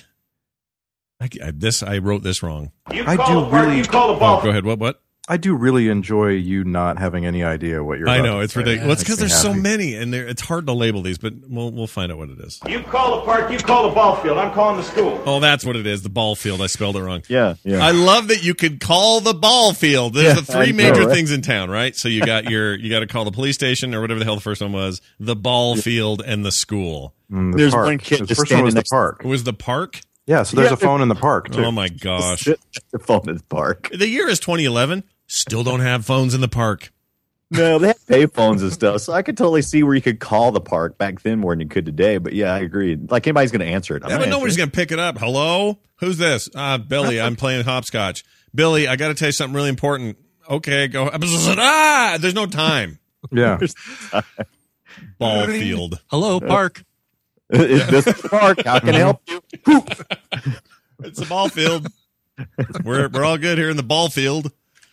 I wrote this wrong. You call the ball. Oh, go ahead. What? I do really enjoy you not having any idea what you're. I know it's ridiculous. Well, it's because there's so happy. many, and it's hard to label these, but we'll find out what it is. You call the park. You call the ball field. I'm calling the school. Oh, that's what it is. The ball field. I spelled it wrong. Yeah. I love that you could call the ball field. There's the three major things in town, right? So you got you got to call the police station or whatever the hell the first one was, the ball field, and the school. There's park. one kid The just first one standing was the next. park. It was the park. Yeah, so there's a phone in the park too. Oh my gosh. The phone in the park. The year is 2011. Still don't have phones in the park. No, they have pay phones and stuff, so I could totally see where you could call the park back then more than you could today. But yeah, I agree. Like anybody's going to answer it. Yeah, but nobody's going to pick it up. Hello? Who's this? Billy, I'm playing hopscotch. Billy, I got to tell you something really important. Okay, go. There's no time. Yeah. Ball field. Hello, park. Is this the park? How can I help you? It's the ball field. We're all good here in the ball field.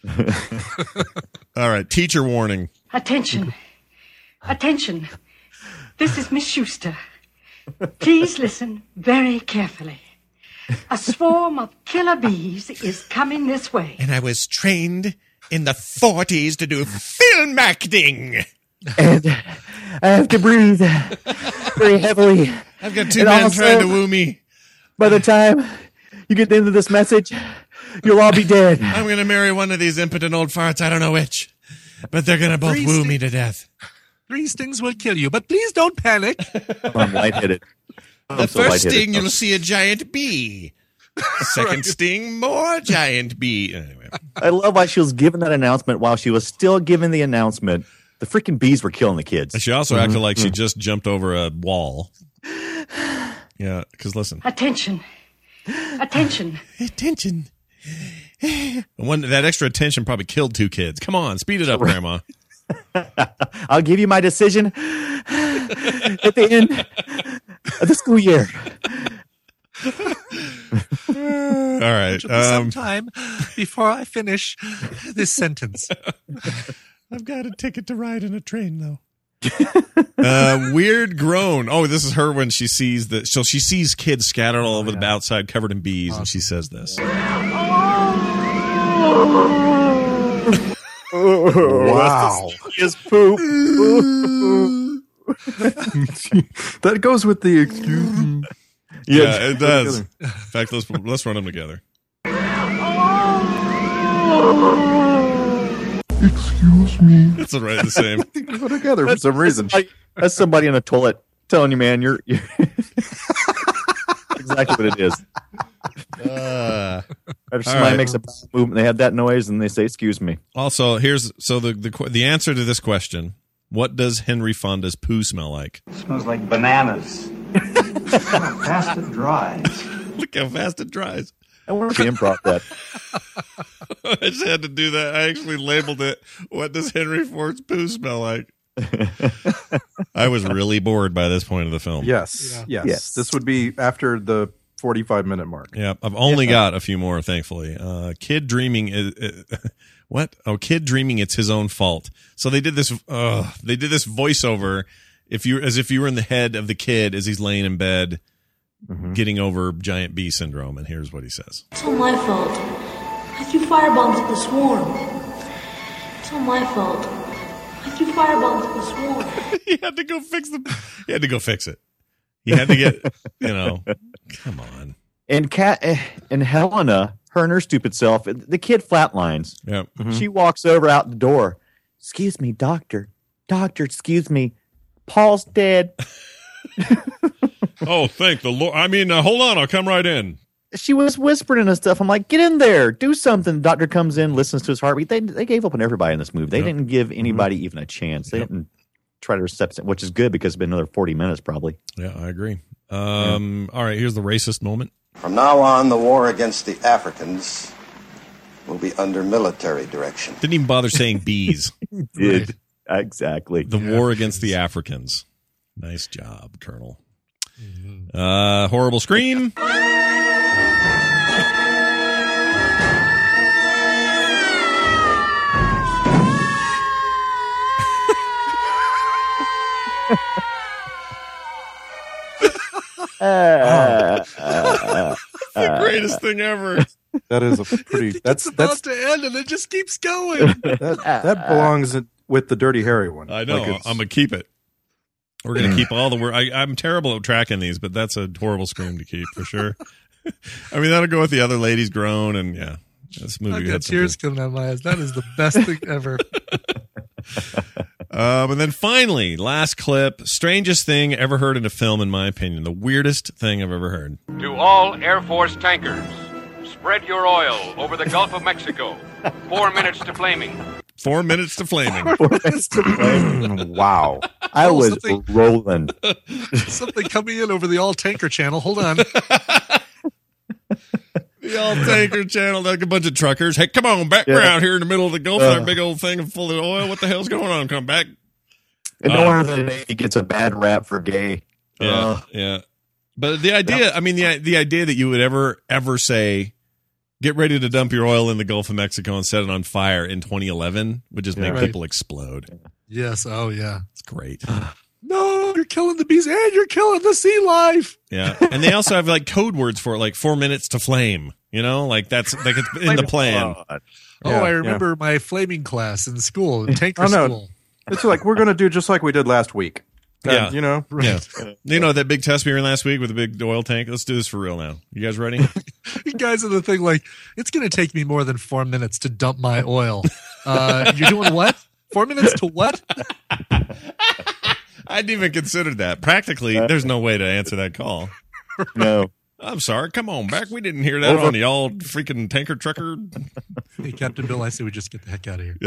All right, teacher warning. Attention. Attention. This is Miss Schuster. Please listen very carefully. A swarm of killer bees is coming this way. And I was trained in the 40s to do film acting. And I have to breathe very heavily. I've got two men trying to woo me. By the time you get into this message, you'll all be dead. I'm going to marry one of these impotent old farts. I don't know which. But they're going to both woo me to death. 3 stings will kill you, but please don't panic. I'm lightheaded. The first sting, you'll see a giant bee. Second sting, more giant bee. Anyway. I love why she was giving that announcement while she was still giving the announcement. The freaking bees were killing the kids. And she also acted like she just jumped over a wall. Yeah, because listen. Attention. Attention. Attention. That extra attention probably killed 2 kids. Come on, speed it up, Grandma. I'll give you my decision at the end of the school year. All right. Some time before I finish this sentence. I've got a ticket to ride in a train, though. Weird groan. Oh, this is her when she sees she sees kids scattered all over the outside, covered in bees, and she says this. Wow. His poop. That goes with the excuse me. Yeah, it does. In fact, let's run them together. Excuse me. That's right, the same. Go together for some reason. That's somebody in a toilet telling you, man, you're exactly what it is. After somebody makes a movement, they have that noise, and they say, "Excuse me." Also, the answer to this question What does Henry Fonda's poo smell like? Smells like bananas. Look how fast it dries. Look how fast it dries. I wonder if Jim brought that. I just had to do that. I actually labeled it, what does Henry Ford's poo smell like? I was really bored by this point of the film. Yes. This would be after the 45-minute mark. Yeah, I've only got a few more, thankfully. Kid dreaming is what? Oh, kid dreaming it's his own fault. So they did this. They did this voiceover. As if you were in the head of the kid as he's laying in bed, getting over giant bee syndrome. And here's what he says: "It's all my fault. I threw firebombs at the swarm. It's all my fault. I threw firebombs at the swarm." He had to go fix He had to go fix it. He had to get. Come on. And Helena, her and her stupid self, the kid flatlines. Yeah. She walks over out the door. "Excuse me, doctor. Doctor, excuse me. Paul's dead." Oh, thank the Lord. I mean, hold on. I'll come right in. She was whispering and stuff. I'm like, get in there. Do something. The doctor comes in, listens to his heartbeat. They gave up on everybody in this movie. They didn't give anybody even a chance. They didn't try to reception, which is good because it's been another 40 minutes probably. Yeah, I agree. All right, here's the racist moment. From now on, the war against the Africans will be under military direction. Didn't even bother saying bees. Did. Exactly. The war against the Africans. Nice job, Colonel. Horrible scream. The greatest thing ever. That is a pretty. It's about to end, and it just keeps going. That belongs with the Dirty Harry one. I know. I'm gonna keep it. We're gonna keep all the word. I'm terrible at tracking these, but that's a horrible scream to keep for sure. I mean, that'll go with the other ladies groan, and yeah, this movie. I got tears coming out of my eyes. That is the best thing ever. And then finally, last clip, strangest thing ever heard in a film, in my opinion. The weirdest thing I've ever heard. To all Air Force tankers, spread your oil over the Gulf of Mexico. 4 minutes to flaming. 4 minutes to flaming. 4 minutes to flaming. Wow. I was rolling. Something coming in over the all tanker channel. Hold on. The all tanker channel, like a bunch of truckers. Hey, come on, back around here in the middle of the Gulf. That big old thing full of oil. What the hell's going on? Come back. And no wonder the Navy gets a bad rap for gay. Yeah, yeah. But the idea, I mean, the idea that you would ever say, get ready to dump your oil in the Gulf of Mexico and set it on fire in 2011 would just make people explode. Yes. Oh, yeah. It's great. No, you're killing the bees and you're killing the sea life. Yeah. And they also have like code words for it, like 4 minutes to flame. You know, like that's like it's in the plan. I remember my flaming class in school, tanker school. It's like, we're going to do just like we did last week. Yeah. You know? Yeah. You know, that big test we were in last week with the big oil tank? Let's do this for real now. You guys ready? You guys are the thing, like, it's going to take me more than 4 minutes to dump my oil. You're doing what? 4 minutes to what? I didn't even consider that. Practically, there's no way to answer that call. No. I'm sorry. Come on back. We didn't hear that on the all freaking tanker trucker. Hey, Captain Bill, I say we just get the heck out of here.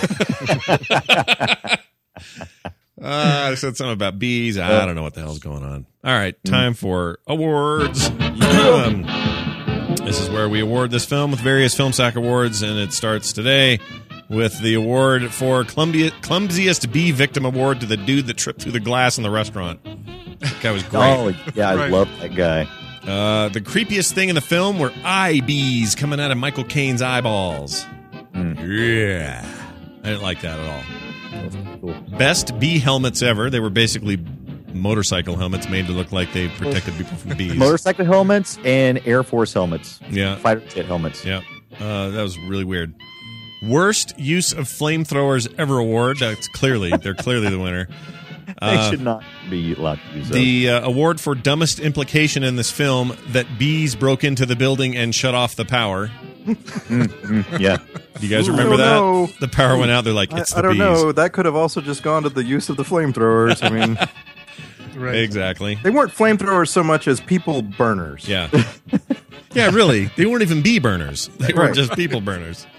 Yeah. I said something about bees. I don't know what the hell's going on. All right. Time for awards. This is where we award this film with various Film Sack awards, and it starts today with the award for Clumsiest Bee Victim Award to the dude that tripped through the glass in the restaurant. That guy was great. Oh, yeah, I love that guy. The creepiest thing in the film were eye bees coming out of Michael Caine's eyeballs. Yeah. I didn't like that at all. Cool. Best bee helmets ever. They were basically motorcycle helmets made to look like they protected people from bees. Motorcycle helmets and Air Force helmets. Yeah. Fighter jet helmets. Yeah. That was really weird. Worst use of flamethrowers ever award. They're clearly the winner. They should not be allowed to use those. The award for dumbest implication in this film, that bees broke into the building and shut off the power. Yeah. Do you guys remember that? know. The power went out. They're like, it's the I don't bees. know. That could have also just gone to the use of the flamethrowers. I mean, Right. Exactly. they weren't flamethrowers so much as people burners. Yeah. Yeah, really. They weren't even bee burners. They were Right. just people burners.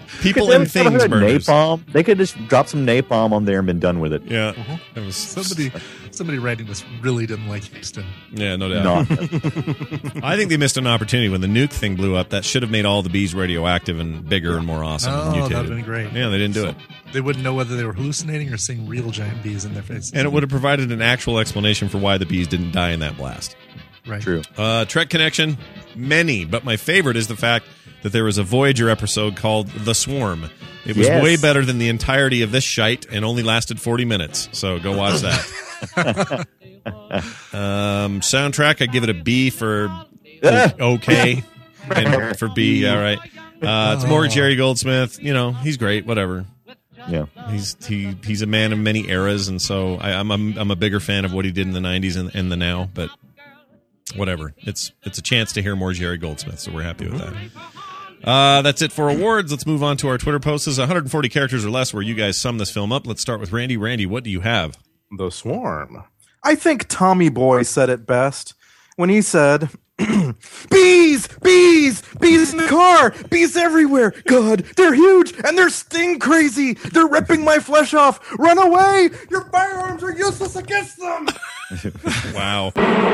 People and things burgers. Napalm. They could just drop some napalm on there and been done with it. Yeah. It was Somebody writing this really didn't like Houston. Yeah, no doubt. No. I think they missed an opportunity when the nuke thing blew up. That should have made all the bees radioactive and bigger and more awesome. and Oh, mutated. that would have been great. Yeah, they didn't do it. They wouldn't know whether they were hallucinating or seeing real giant bees in their faces. And it would have provided an actual explanation for why the bees didn't die in that blast. Right. True. Trek Connection, many, but my favorite is the fact that there was a Voyager episode called The Swarm. It was Yes. way better than the entirety of this shite and only lasted 40 minutes. So go watch that. Soundtrack, I give it a B for okay. And for B, all right. It's more Jerry Goldsmith. You know, he's great. Whatever. Yeah. He's a man of many eras, and so I'm a bigger fan of what he did in the 90s and the now. But whatever. It's a chance to hear more Jerry Goldsmith, so we're happy with that. That's it for awards. Let's move on to our Twitter posts. There's 140 characters or less where you guys sum this film up. Let's start with Randy. Randy, what do you have? The Swarm. I think Tommy Boy said it best when he said, bees, bees, bees in the car, bees everywhere. God, they're huge and they're sting crazy. They're ripping my flesh off. Run away. Your firearms are useless against them. Wow.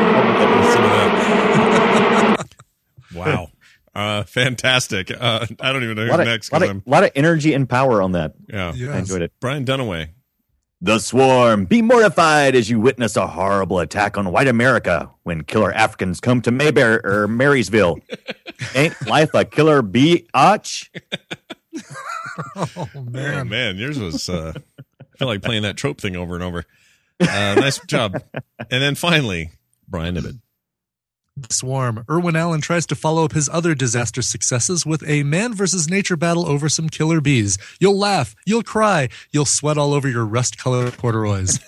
Wow. Fantastic. I don't even know who's next. A lot of energy and power on that. Yeah. I enjoyed it. Brian Dunaway. The Swarm. Be mortified as you witness a horrible attack on white America when killer Africans come to Marysville. Ain't life a killer biatch? Oh, man. Oh, man. Yours was, I feel like playing that trope thing over and over. Nice job. And then finally, Brian Ibbett. Swarm. Irwin Allen tries to follow up his other disaster successes with a man versus nature battle over some killer bees. You'll laugh, you'll cry, you'll sweat all over your rust-colored corduroys.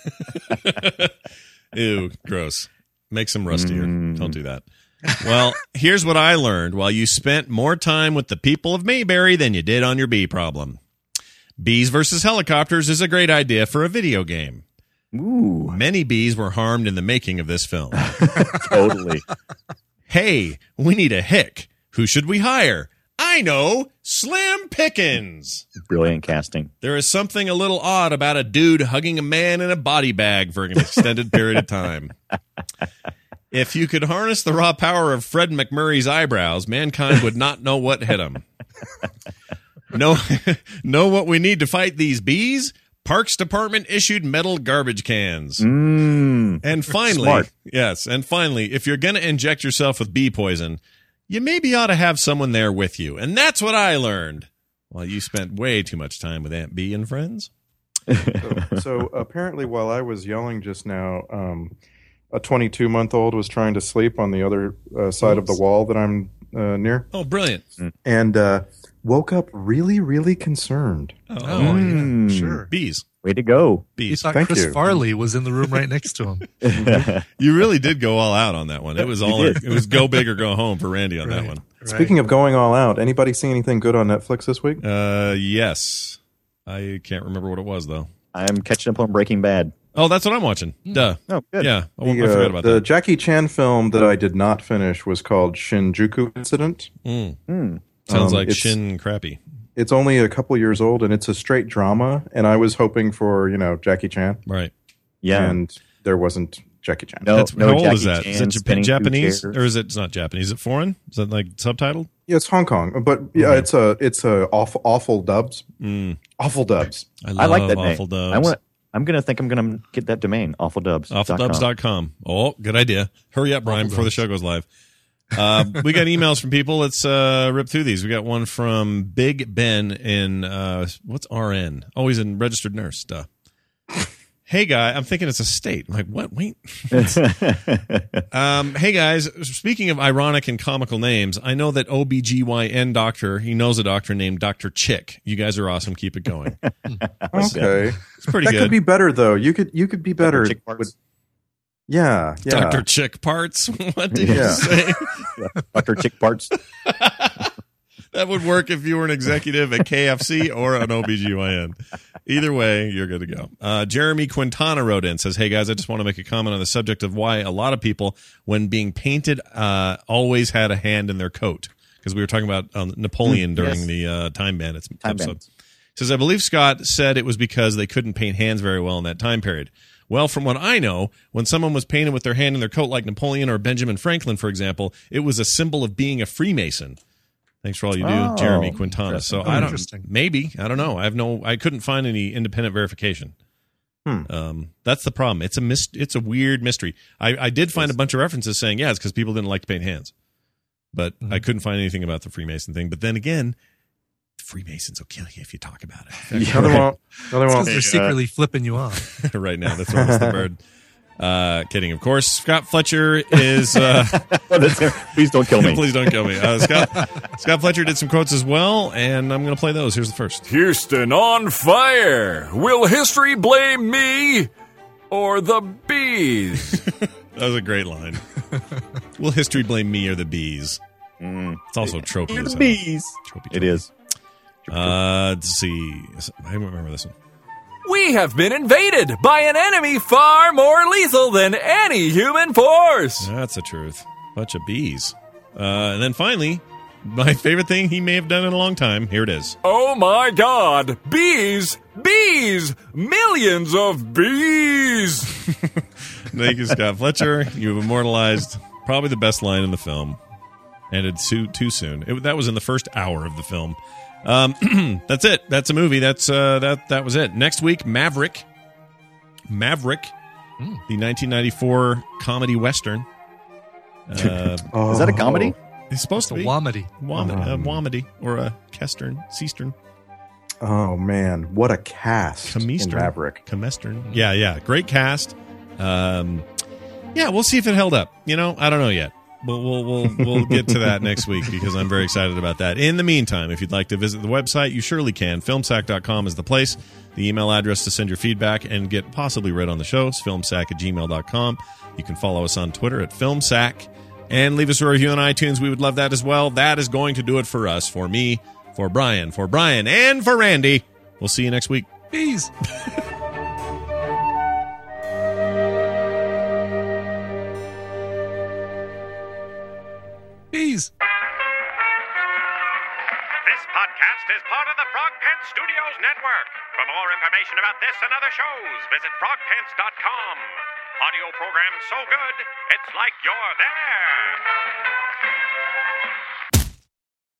Ew, gross. Makes them rustier. Don't do that. Well, here's what I learned while you spent more time with the people of Mayberry than you did on your bee problem. Bees versus helicopters is a great idea for a video game. Ooh. Many bees were harmed in the making of this film. Totally. Hey, we need a hick. Who should we hire? I know, Slim Pickens. Brilliant casting. There is something a little odd about a dude hugging a man in a body bag for an extended period of time. If you could harness the raw power of Fred McMurray's eyebrows, mankind would not know what hit him. Know what we need to fight these bees? Parks Department issued metal garbage cans. And finally, Smart. yes, and finally, if you're going to inject yourself with bee poison, you maybe ought to have someone there with you. And that's what I learned. Well, you spent way too much time with Aunt Bee and friends. So apparently while I was yelling just now, a 22-month-old was trying to sleep on the other side of the wall that I'm near. Oh, brilliant. And woke up really, really concerned. Yeah, sure. Bees. Way to go. He Bees. thought Thank Chris you. Farley was in the room right next to him. You really did go all out on that one. It was all did. it was go big or go home for Randy on that one. Speaking of going all out, anybody see anything good on Netflix this week? Yes. I can't remember what it was though. I'm catching up on Breaking Bad. Oh, that's what I'm watching. Duh. Oh, good. Yeah. I forgot about The that. Jackie Chan film that I did not finish was called Shinjuku Incident. Sounds like it's- shin crappy. It's only a couple years old, and it's a straight drama. And I was hoping for, Jackie Chan. Right. Yeah. And there wasn't Jackie Chan. No, That's, no how old Jackie is that? Is it Chan spinning two Japanese chairs. or is it? It's not Japanese. Is it foreign? Is it like subtitled? Yeah, it's Hong Kong, but yeah, it's a awful dubs. Awful dubs. I like that Awful name. Dubs. I'm gonna get that domain. Awfuldubs. Awfuldubs.com. Oh, good idea. Hurry up, Brian, before the show goes live. We got emails from people. Let's rip through these. We got one from Big Ben in what's RN? Oh, he's in registered nurse. Duh. Hey guy, I'm thinking it's a state. I'm like, what? Wait. Hey guys, speaking of ironic and comical names, I know that OBGYN doctor, he knows a doctor named Dr. Chick. You guys are awesome. Keep it going. Okay, it's pretty that good. could be better though. You could be better. Chick parts. Yeah. Dr. Chick Parts. What did you say? Dr. Chick Parts. That would work if you were an executive at KFC or an OBGYN. Either way, you're good to go. Jeremy Quintana wrote in, says, hey guys, I just want to make a comment on the subject of why a lot of people, when being painted, always had a hand in their coat. because we were talking about Napoleon during the Time Bandits episode. Bandits. Says, I believe Scott said it was because they couldn't paint hands very well in that time period. Well, from what I know, when someone was painted with their hand in their coat like Napoleon or Benjamin Franklin, for example, it was a symbol of being a Freemason. Thanks for all you do, Jeremy Quintana. So I don't know. I couldn't find any independent verification. That's the problem. It's a weird mystery. I did find a bunch of references saying, it's because people didn't like to paint hands. But I couldn't find anything about the Freemason thing. But then again, the Freemasons will kill you if you talk about it. No, they won't. They're secretly flipping you off. Right now, that's almost the bird. Kidding, of course. Scott Fletcher is... Please don't kill me. Please don't kill me. Scott Fletcher did some quotes as well, and I'm going to play those. Here's the first. Houston on fire. Will history blame me or the bees? That was a great line. Will history blame me or the bees? It's also tropey. The bees. Tropey. It is. Let's see. I remember this one. We have been invaded by an enemy far more lethal than any human force. That's the truth. Bunch of bees. And then finally, my favorite thing he may have done in a long time. Here it is. Oh my God. Bees. Bees. Millions of bees. Thank you, Scott Fletcher. You've immortalized probably the best line in the film. Ended too soon. That was in the first hour of the film. That's it. That's a movie. That was it. Next week, Maverick, the 1994 comedy western. Is that a comedy? It's supposed to be Wamedy or a Seastern. Oh man, what a cast! In Maverick. Comestern. Yeah, great cast. We'll see if it held up. I don't know yet. We'll get to that next week because I'm very excited about that. In the meantime, if you'd like to visit the website, you surely can. Filmsack.com is the place. The email address to send your feedback and get possibly read on the show is filmsack@gmail.com. You can follow us on Twitter at Filmsack and leave us a review on iTunes. We would love that as well. That is going to do it for us, for me, for Brian, and for Randy. We'll see you next week. Peace. Peace. This podcast is part of the Frog Pants Studios Network. For more information about this and other shows, visit frogpants.com. Audio programs so good, it's like you're there.